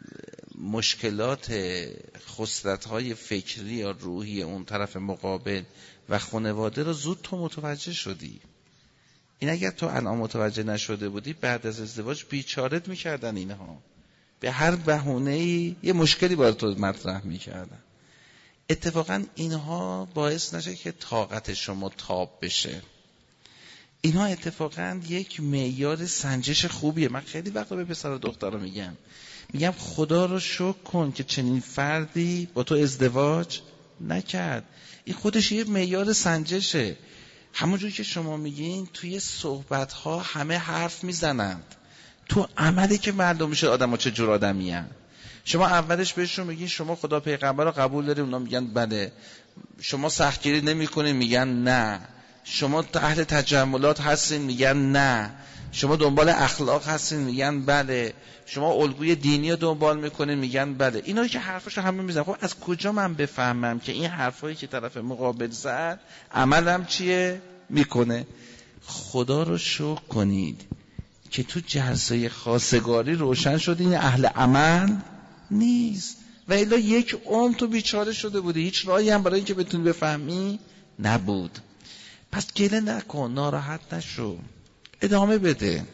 مشکلات خسرت‌های فکری یا روحی اون طرف مقابل و خانواده رو زود تو متوجه شدی. این اگر تو الان متوجه نشده بودی بعد از ازدواج بیچارت میکردن، اینها به هر بهونه‌ای یه مشکلی برای تو مطرح میکردن. اتفاقا اینها باعث نشه که طاقت شما تاب بشه. اینها اتفاقا یک معیار سنجش خوبیه. من خیلی وقتا به پسر و دخترها میگم میگم خدا رو شکر کن که چنین فردی با تو ازدواج نکرد. این خودش یه معیار سنجشه. همونجوری که شما میگین توی صحبت‌ها همه حرف میزنند، تو عملی که معلوم میشه آدم‌ها چه جور آدمی هستند. شما اولش بهشون میگین شما خدا پیغمبر رو قبول داری، اونا میگن بله. شما سختگیری نمی‌کنین، میگن نه. شما اهل تجملات هستین، میگن نه. شما دنبال اخلاق هستین، میگن بله. شما الگوی دینی رو دنبال میکنین، میگن بله. اینا که حرفاشو همه میزنن. خب از کجا من بفهمم که این حرفایی که طرف مقابل زد عملم چیه میکنه؟ خدا رو شکر کنید که تو جلسه خواستگاری روشن شد این اهل عمل نیست، و الا یک عمر تو بیچاره شده بودی، هیچ راهی هم برای اینکه بتونی بفهمی نبود. پس گله نکن، ناراحت نشو، ادامه بده.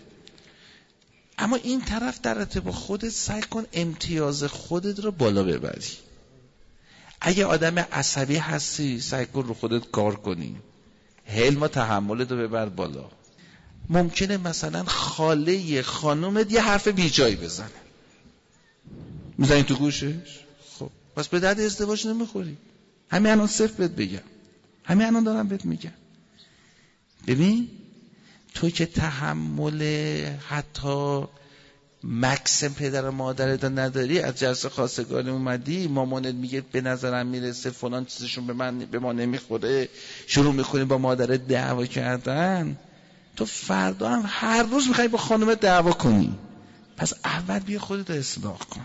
اما این طرف در ارتباط خودت سعی کن امتیاز خودت رو بالا ببری. اگه آدم عصبی هستی سعی کن رو خودت کار کنی، حلم و تحملت رو ببر بالا. ممکنه مثلا خاله خانومت یه حرف بیجایی بزنه، میزنی تو گوشش، خب پس به درد ازدواج نمیخوری. همین الان صرف بهت بگم، همین الان دارم بهت میگم. ببین تو که تحمل حتی مکس پدر و مادرت نداری، از جلسه خواستگاری اومدی مامانت میگه به نظرم میرسه فلان چیزشون به من به ما نمیخوره، شروع میکنی با مادرت دعوا کردن، تو فردا هم هر روز میخوای با خانومت دعوا کنی. پس اول بیا خودت اصلاح کن.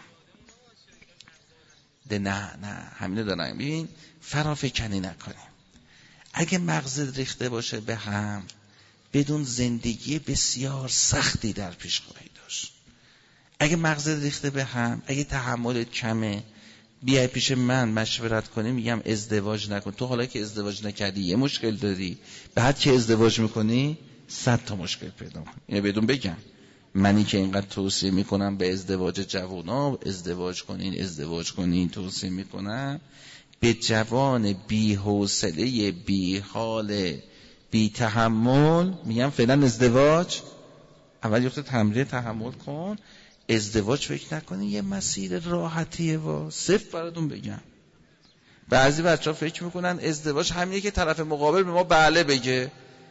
ده نه نه همینو دارم. ببین فرافکنی نکنیم. اگه مغزت ریخته باشه به هم، بدون زندگی بسیار سختی در پیش خواهی داشت. اگه مغزت ریخته به هم، اگه تحملت کمه، بیای پیش من مشورت کنی، میگم ازدواج نکن. تو حالا که ازدواج نکردی یه مشکل داری، بعد که ازدواج میکنی صد تا مشکل پیدا کنی. اینو بدون بگم منی که اینقدر توصیه میکنم به ازدواج جوونا، ازدواج کنین ازدواج کنین توصیه میکنم، به جوان بی حوصله بی حال بی تحمل میگم فعلا ازدواج اول یه تمرین تحمل کن. ازدواج فکر نکنی یه مسیر راحتیه. وا صفر براتون بگم، بعضی بچه‌ها فکر میکنن ازدواج همینه که طرف مقابل به ما بله بگه.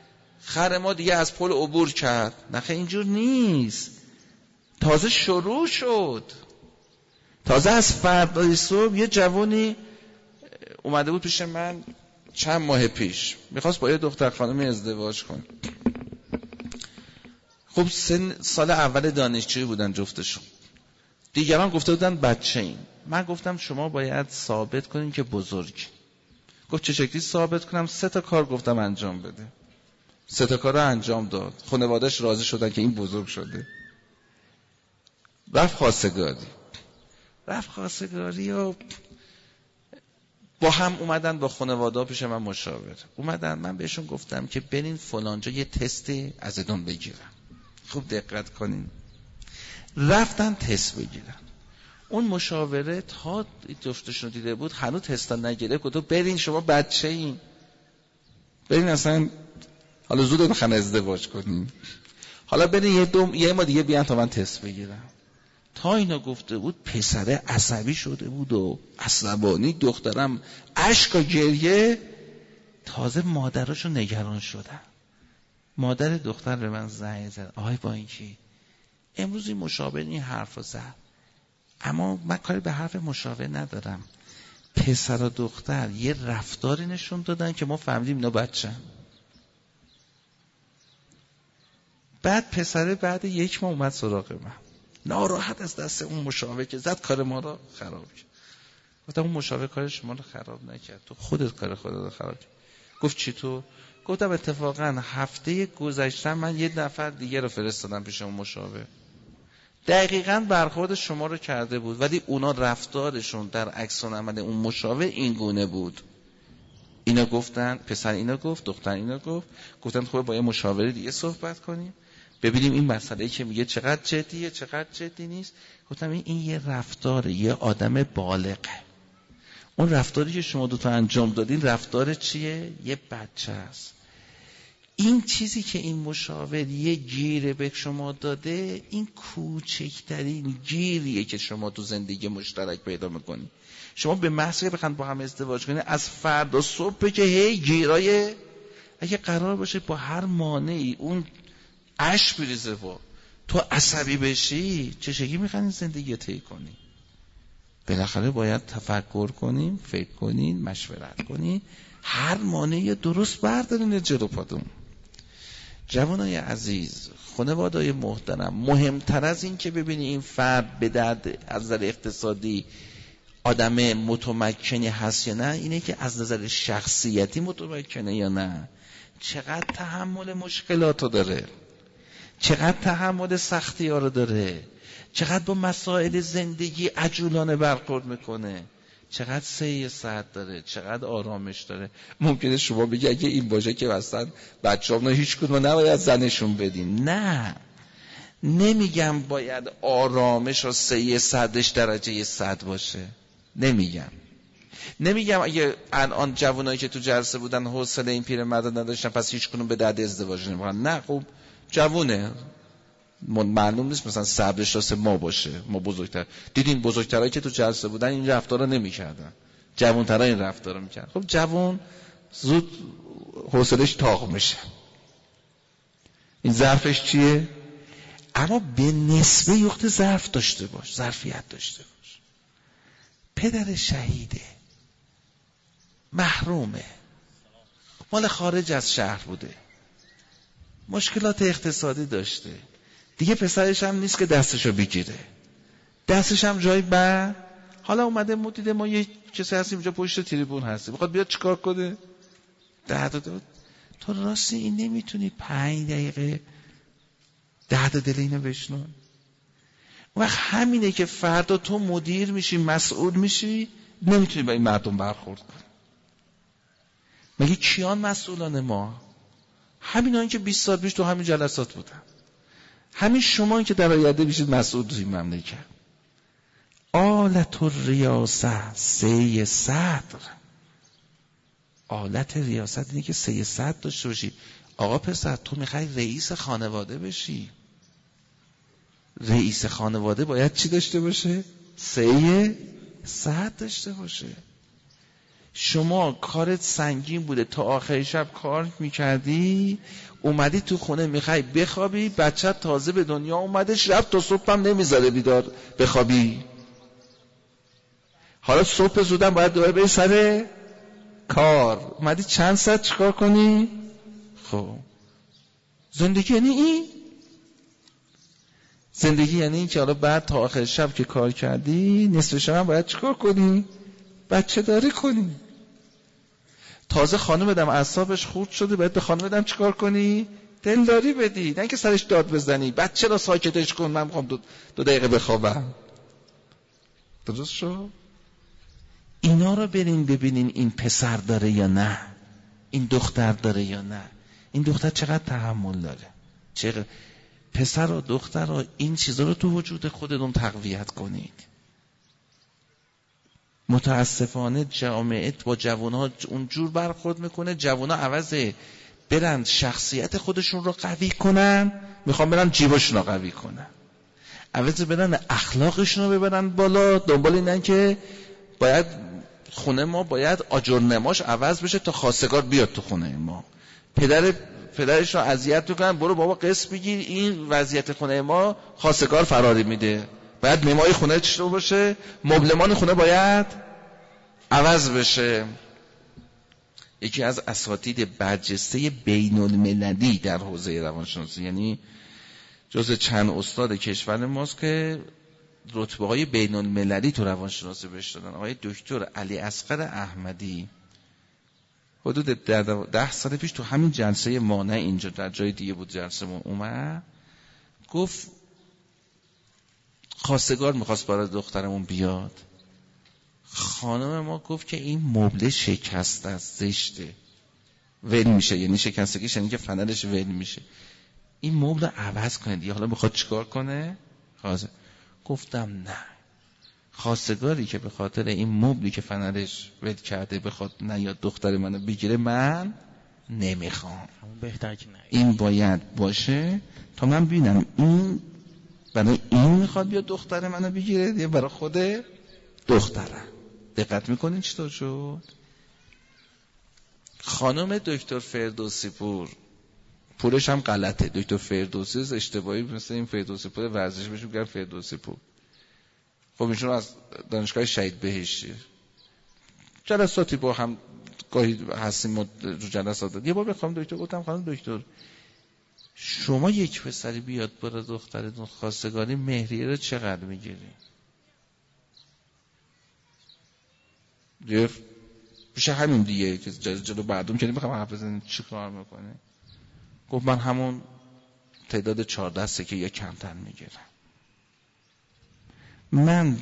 خر ما دیگه از پل عبور کرد. نخه اینجور نیست. تازه شروع شد. تازه از فردای صبح یه جوانی اومده بود پیش من چند ماه پیش، میخواست با یه دختر خانمی ازدواج کن. خب سن سال اول دانشجویی بودن جفتشون. دیگران گفته بودن بچه این. من گفتم شما باید ثابت کنین که بزرگی. گفت چه شکلی ثابت کنم؟ سه تا کار گفتم انجام بده. سه تا کار رو انجام داد. خانواده‌اش راضی شدن که این بزرگ شده. رفت خواستگاری. رفت خواستگاری و با هم اومدن با خانواده پیش من مشاور. اومدن من بهشون گفتم که برین فلانجا یه تستی از ادون بگیرم. خوب دقت کنین. رفتن تست بگیرن. اون مشاوره تا جفتشون دیده بود هنوز تستا نگیره. گفتم برین شما بچه این. برین اصلا حالا زود نخن ازدواج کنین. حالا برین یه دوم یه ما دیگه بیان تا من تست بگیرم. تا اینا گفته بود پسره عصبی شده بود و عصبانی، دخترم اشک و گریه. تازه مادراشو نگران شدن. مادر دختر به من زنگ زد. آهای با اینکه امروز این مشاور این حرف رو زد، اما من کاری به حرف مشاور ندارم. پسر و دختر یه رفتاری نشون دادن که ما فهمیدیم اینا بچه. بعد پسره بعد یک ماه اومد سراغ من، ناراحت از دست اون مشاور که زد کار ما رو خراب کرد. گفتم اون مشاور کار شما رو خراب نکرد، تو خودت کار خودت رو خراب کرد. گفت چطور؟ گفتم اتفاقا هفته گذشته من یه نفر دیگه رو فرستادم پیش اون مشاور، دقیقاً برخورد شما رو کرده بود، ولی اونا رفتارشون در عکس العمل اون مشاور این گونه بود. اینا گفتن، پسر اینا گفت، دختر اینا گفت، گفتن خب با یه مشاور دیگه صحبت کنیم ببینیم این مسئله که میگه چقدر جدیه چقدر جدی نیست. گفتم این, این یه رفتاره یه آدم بالغه. اون رفتاری که شما دوتا انجام دادین رفتار چیه؟ یه بچه است. این چیزی که این مشاور یه گیره به شما داده، این کوچکترین گیریه که شما تو زندگی مشترک پیدا میکنی. شما به محض که بخواید با هم ازدواج کنید از فردا صبح که هی گیرای، اگه قرار باشه با هر مانعی اون عشق بریزه با تو عصبی بشی، چه شکلی میخواین زندگی طی کنی؟ بالاخره باید تفکر کنیم، فکر کنیم، مشورت کنیم، هر مانعی درست بردارین جلو پاتون. جوانای عزیز، خانواده‌های محترم، مهمتر از این که ببینی این فرد به درد از نظر اقتصادی آدم متمکنی هست یا نه، اینه که از نظر شخصیتی متمکنه یا نه، چقدر تحمل مشکلاتو داره، چقدر تحمل سختی ها رو داره، چقدر با مسائل زندگی عجولانه برخورد میکنه، چقدر سعی سعد داره، چقدر آرامش داره. ممکنه شما بگی اگه این باشه که اصلا بچه‌ها هیچ کدوم نباید زنشون بدیم. نه، نمیگم باید آرامش و سعی سعدش درجه صد باشه، نمیگم نمیگم اگه الان جوانایی که تو جلسه بودن حوصله این پیرمرد نداشتن پس هیچ کنون به درد ازدواج نمیخوان. نه، خب جوونه، معلوم نیست مثلا صبرش واسه ما باشه. ما بزرگتر دیدیم بزرگترایی که تو جلسه بودن این رفتارا نمیکردن، جوانترا این رفتارا میکردن. خب جوان زود حوصلش تاق میشه. این ظرفش چیه؟ اما به نسبه یخت ظرف داشته باش، ظرفیت داشته باش. پدر شهیده، محرومه، مال خارج از شهر بوده، مشکلات اقتصادی داشته، دیگه پسرش هم نیست که دستشو بگیره، دستش هم جای بر. حالا اومده ما دیده ما یه کسی هستیم اینجا پشت تریبون هستیم، بخواد بیاد چیکار کنه؟ ده داد. تو راستی این نمیتونی پنج دقیقه ده دل اینو بشنون؟ وقت همینه که فردا تو مدیر میشی، مسئول میشی، نمیتونی با این مردم برخورد کنی. مگه کیان مسئولان ما؟ همینایی که بیست سال پیش تو همین جلسات بودن، همین شما که در آینده میشید مسئول توی مملکت. آلت الریاست سی صدر. آلت ریاست اینه که سی صدر داشته باشی. آقا پسر تو میخوای رئیس خانواده بشی، رئیس خانواده باید چی داشته باشه؟ سی صدر داشته باشه. شما کارت سنگین بوده، تا آخر شب کار میکردی، اومدی تو خونه میخوای بخوابی، بچت تازه به دنیا اومده، شب تا صبح هم نمیذاره بیدار بخوابی. حالا صبح زودم باید دوباره بری سر کار، اومدی چند ساعت چیکار کنی؟ خب زندگی یعنی این؟ زندگی یعنی این که حالا بعد تا آخر شب که کار کردی، نصف شب هم باید چیکار کنی؟ بچه داری کنی. تازه خانم بدم اعصابش خورد شده، باید به خانم بدم چیکار کنی؟ دلداری بدی، نه که سرش داد بزنی بچه را ساکتش کن، من میخوام دو, دو دقیقه بخوابم. درست شو؟ اینا رو برین ببینین این پسر داره یا نه، این دختر داره یا نه، این دختر چقدر تحمل داره، چقدر پسر و دختر و این چیزا رو تو وجود خودتون تقویت کنید. متاسفانه جامعه با جوانها اونجور برخورد میکنه، جوانها عوضه برن شخصیت خودشون رو قوی کنن، میخوام برن جیبشون رو قوی کنن، عوض برن اخلاقشون رو ببرن بالا، دنبال اینن که باید خونه ما باید آجر نماش عوض بشه تا خواستگار بیاد تو خونه ما. پدر پدرش رو اذیت میکنن، برو بابا قسط بگیر، این وضعیت خونه ما خواستگار فراری میده، باید نمای خونه چطور باشه، مبلمان خونه باید عوض بشه. یکی از اساتید برجسته بین المللی در حوزه روانشناسی، یعنی جز چند استاد کشور ماست که رتبه های بین المللی تو روانشناسی بهش دادن، آقای دکتر علی اصغر احمدی، حدود ده سال پیش تو همین جلسه ما، نه اینجا در جای دیگه بود جلسه ما، اومد گفت خواستگار میخواست برای دخترمون بیاد، خانم ما گفت که این مبله شکسته است، زشته، ول میشه، یعنی شکستگیش یعنی که فنرش ول میشه، این مبل عوض کنید. یا حالا میخواد چیکار کنه؟ خواست. گفتم نه، خواستگاری که به خاطر این مبلی که فنرش ول کرده بخواد نه یا دختر منو بگیره، من نمیخوام. بهتر که نه، این باید باشه تا من ببینم این برای این میخواد بیا دختر منو بگیره یا برای خود دخترم. دقت میکنین چطور شد؟ خانم دکتر فردوسی پور، پورش هم غلطه، دکتر فردوسی اشتباهی، مثل این فردوسی پور ورزش بهش میگن فردوسی پور. خب ایشون از دانشگاه شهید بهشتی، جلساتی با هم گاهی هستیم رو جلسات. یه بار به خانم دکتر گفتم خانم دکتر شما یک پسری بیاد برای دخترتون خواستگاری مهریه رو چقدر میگیری؟ گفت میشه همین دیگه که جلو بعدم که نمیخوام حرف بزنیم چی کار میکنه؟ گفت من همون تعداد چهارده سکه یا کمتر میگیرم. من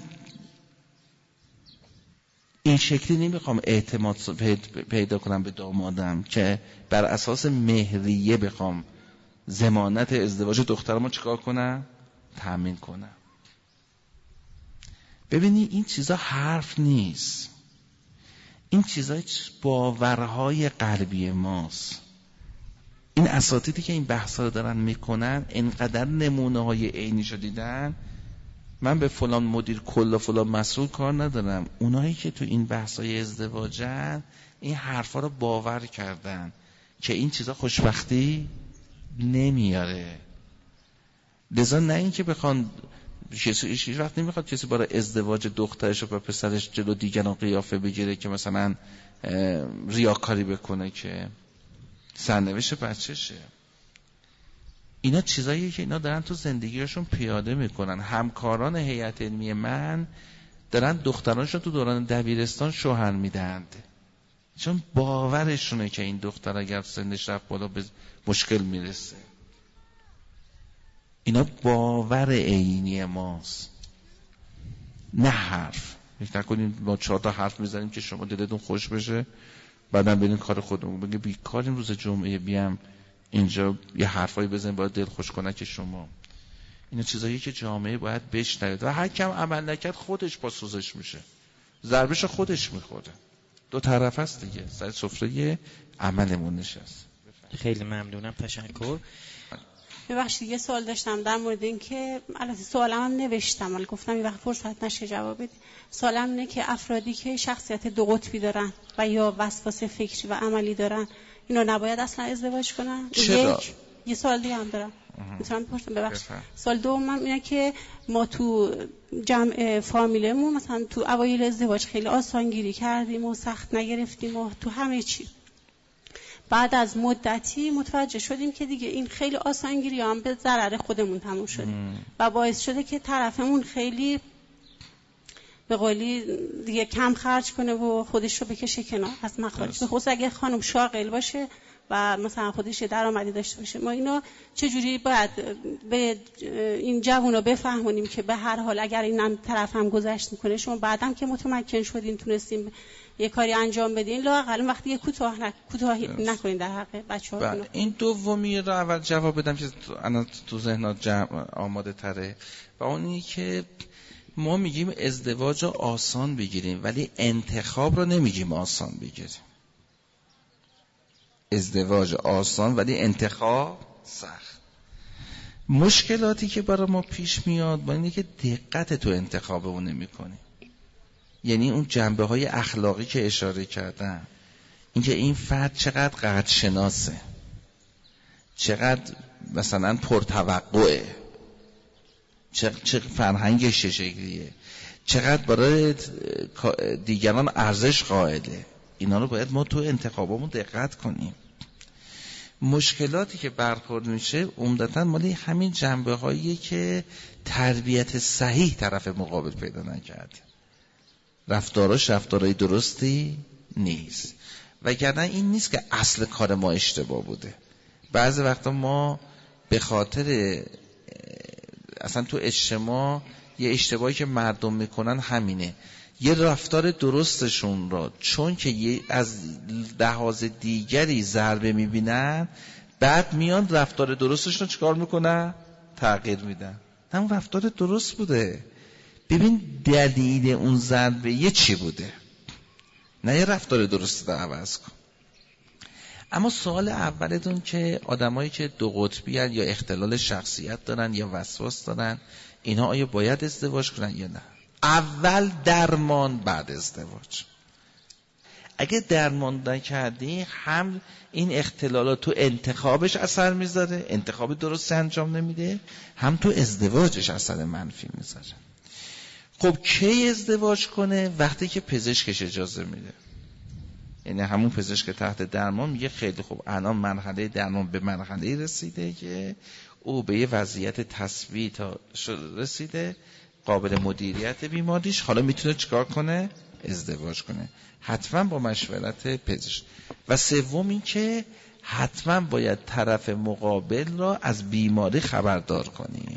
این شکلی نمیخوام اعتماد پیدا کنم به دامادم که بر اساس مهریه بخوام ضمانت ازدواج دخترمو چیکار کنم؟ تامین کنم. ببینی این چیزا حرف نیست، این چیزا باورهای قلبی ماست. این اساتیدی که این بحثا رو دارن میکنن انقدر نمونه های عینیشو دیدن. من به فلان مدیر کل و فلان مسئول کار ندارم، اونایی که تو این بحثای ازدواجن این حرفا رو باور کردن که این چیزا خوشبختی نمیاره. لذا نه این که بخوان کسی هیچ وقت نمیخواد کسی برای ازدواج دخترش و پسرش جلو دیگران قیافه بگیره که مثلا ریاکاری بکنه که سرنوشت بچهشه. اینا چیزاییه که اینا دارن تو زندگیشون پیاده میکنن. همکاران هیئت علمی من دارن دخترانشون تو دوران دبیرستان شوهر میدند، چون باورشونه که این دختر اگر سنش رفت بالا به مشکل میرسه. اینا باور عینی ماست، نه حرف. فکر نکنین با چهار تا حرف میزنیم که شما دلتون خوش بشه بعدم برین کار خودمون بگه بیکار این روز جمعه بیام اینجا یه حرفایی بزنیم باید دل خوش کنه که شما. اینا چیزایی که جامعه باید بشنوه و هر کم عمل نکرد خودش پاسوزش میشه، ضربش خودش میخوره. دو طرف است دیگه، سر سفره عملمون نشست. خیلی ممنونم، تشکر. ببخشید یه سوال داشتم در مورد این که البته سوالم هم نوشتم ولی گفتم این وقت فرصت نشه جواب بدید. سوالم اینه که افرادی که شخصیت دو قطبی دارن و یا وسواس فکری و عملی دارن اینا نباید اصلا ازدواج کنن؟ چرا؟ یک یه سوال دیگه هم دارم میتونم بپرسم؟ ببخشید سوال دومم اینه که ما تو جمع فامیلمون مثلا تو اوایل ازدواج خیلی آسانگیری کردیم و سخت نگرفتیم و تو همه چی، بعد از مدتی متوجه شدیم که دیگه این خیلی آسانگیری هم به ضرر خودمون تموم شده و باعث شده که طرفمون خیلی به قولی دیگه کم خرج کنه و خودش رو بکشه کنار از مخارج، به خصوص اگه خانم شاغل باشه و مثلا خودش درآمدی داشته باشه. ما اینا چجوری باید به این جوونا بفهمونیم که به هر حال اگر این طرف هم گذشت میکنه شما بعدم که متمکن شدین تونستیم یه کاری انجام بدین لااقل وقتی یه کوتاه نک... کوتاهی نکنین در حق بچه‌ها. این دومی رو اول جواب بدم که الان تو ذهنات جمع آماده تره و اونی که ما میگیم ازدواج رو آسان بگیریم ولی انتخاب رو نمیگیم آسان بگیریم. ازدواج آسان ولی انتخاب سخت. مشکلاتی که برای ما پیش میاد با اینه که دقت تو انتخابمون نمی‌کنیم. یعنی اون جنبه های اخلاقی که اشاره کردم، اینکه این فرد چقدر قدر شناسه، چقدر مثلا پرتوقعه، چقدر فرهنگش شکلیه، چقدر برای دیگران ارزش قائله، اینا رو باید ما تو انتخابمون دقت کنیم. مشکلاتی که برخورد میشه عمدتاً مالی همین جنبه هایی که تربیت صحیح طرف مقابل پیدا نکرده، رفتاراش رفتارای درستی نیست. وگرنه این نیست که اصل کار ما اشتباه بوده. بعضی وقتا ما به خاطر اصلا تو اجتماع یه اشتباهی که مردم میکنن همینه، یه رفتار درستشون را چون که یه از لحاظ دیگری ضربه میبینن بعد میان رفتار درستشون رو چیکار میکنن؟ تغییر میدن. اون رفتار درست بوده، ببین دلیل اون ضربه یه چی بوده، نه یه رفتار درست رو عوض کن. اما سوال اولتون که آدمایی که دو قطبی هن یا اختلال شخصیت دارن یا وسواس دارن اینا آیا باید ازدواج کنن یا نه؟ اول درمان بعد ازدواج. اگه درمان نکردی هم این اختلالات تو انتخابش اثر میذاره، انتخاب درست انجام نمیده، هم تو ازدواجش اثر منفی میذاره. خب کی ازدواج کنه؟ وقتی که پزشکش اجازه میده. یعنی همون پزشک تحت درمان میگه خیلی خوب الان مرحله درمان به مرحله رسیده که او به یه وضعیت تثبیت رسیده، قابل مدیریت بیماریش، حالا میتونه چیکار کنه؟ ازدواج کنه، حتما با مشورت پزشک. و سوم این که حتما باید طرف مقابل را از بیماری خبردار کنی.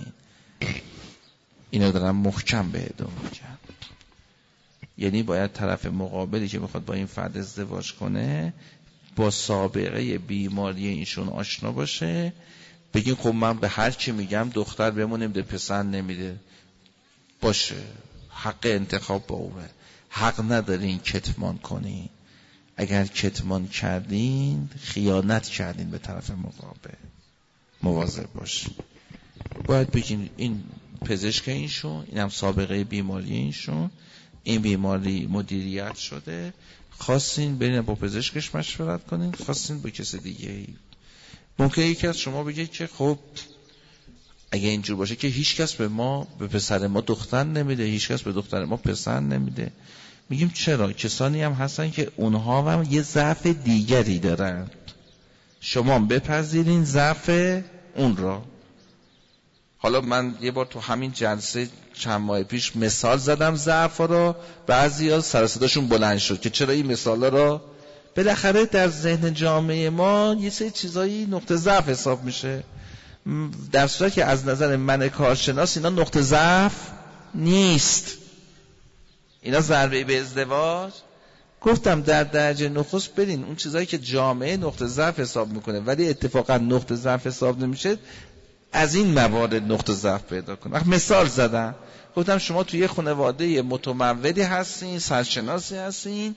اینو دارم محکم به ادامه میگم. یعنی باید طرف مقابلی که میخواد با این فرد ازدواج کنه با سابقه بیماری اینشون آشنا باشه. بگین خب من به هر کی میگم دختر بهمون نمیده پسر نمیده، باشه حق انتخاب با اوه، حق ندارین کتمان کنین. اگر کتمان کردین خیانت کردین به طرف مقابل، مواظب باشین. باید بگین این پزشک اینشون، این هم سابقه بیماری اینشون، این بیماری مدیریت شده، خواستین برین با پزشکش مشورت کنین، خواستین با کسی دیگه ای. ممکنه یکی از شما بگه که خب اگه اینجور باشه که هیچ کس به ما به پسر ما دختر نمیده، هیچ کس به دختر ما پسر نمیده. میگیم چرا؟ کسانی هم هستن که اونها هم یه ضعف دیگری دارن، شما بپذیرین ضعف اون را. حالا من یه بار تو همین جلسه چند ماه پیش مثال زدم ضعفا رو، بعضیا سر صداشون بلند شد که چرا این مثالا رو. بالاخره در ذهن جامعه ما یه سری چیزایی نقطه ضعف حساب میشه، در صورتی که از نظر من کارشناس اینا نقطه ضعف نیست، اینا ضربه به ازدواج. گفتم در درجه نخست برین اون چیزایی که جامعه نقطه ضعف حساب میکنه ولی اتفاقا نقطه ضعف حساب نمیشه، از این موارد نقطه ضعف پیدا کنه. مثال زدم، گفتم شما توی یه خانواده متمولی هستین، سرشناسی هستین،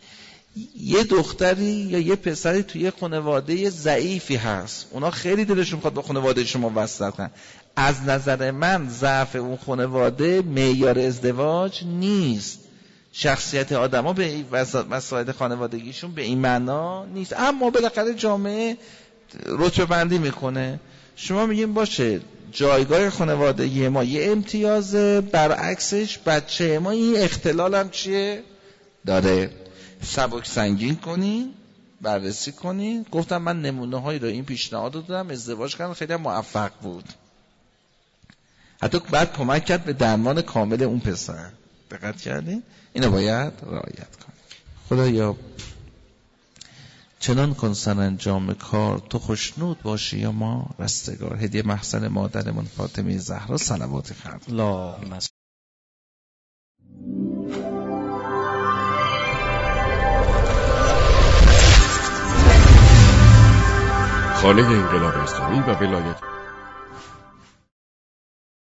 یه دختری یا یه پسری توی خانواده ضعیفی هست، اونا خیلی دلشون میخواد با خانواده شما وصل کنن. از نظر من ضعف اون خانواده معیار ازدواج نیست. شخصیت آدما به مسائل خانوادگیشون به این معنا نیست، اما بالاخره جامعه رتبه بندی میکنه. شما میگیم باشه جایگاه خانوادگی ما یه امتیازه، برعکسش بچه ما این اختلال هم چیه داره. سبک سنگین کنین، بررسی کنین. گفتم من نمونه هایی رو این پیشنهاد دادم، ازدواج کردن خیلی موفق بود، حتی بعد کمک کرد به درمان کامل اون پسر. دقت کردین؟ اینو باید رعایت کن. خدایا چنان کن سرانجام کار تو خوشنود باشی یا ما رستگار. هدیه محسن مادرمون فاطمه زهرا صلوات خیر. اللهم خانه انقلاب اسلامی و ولایت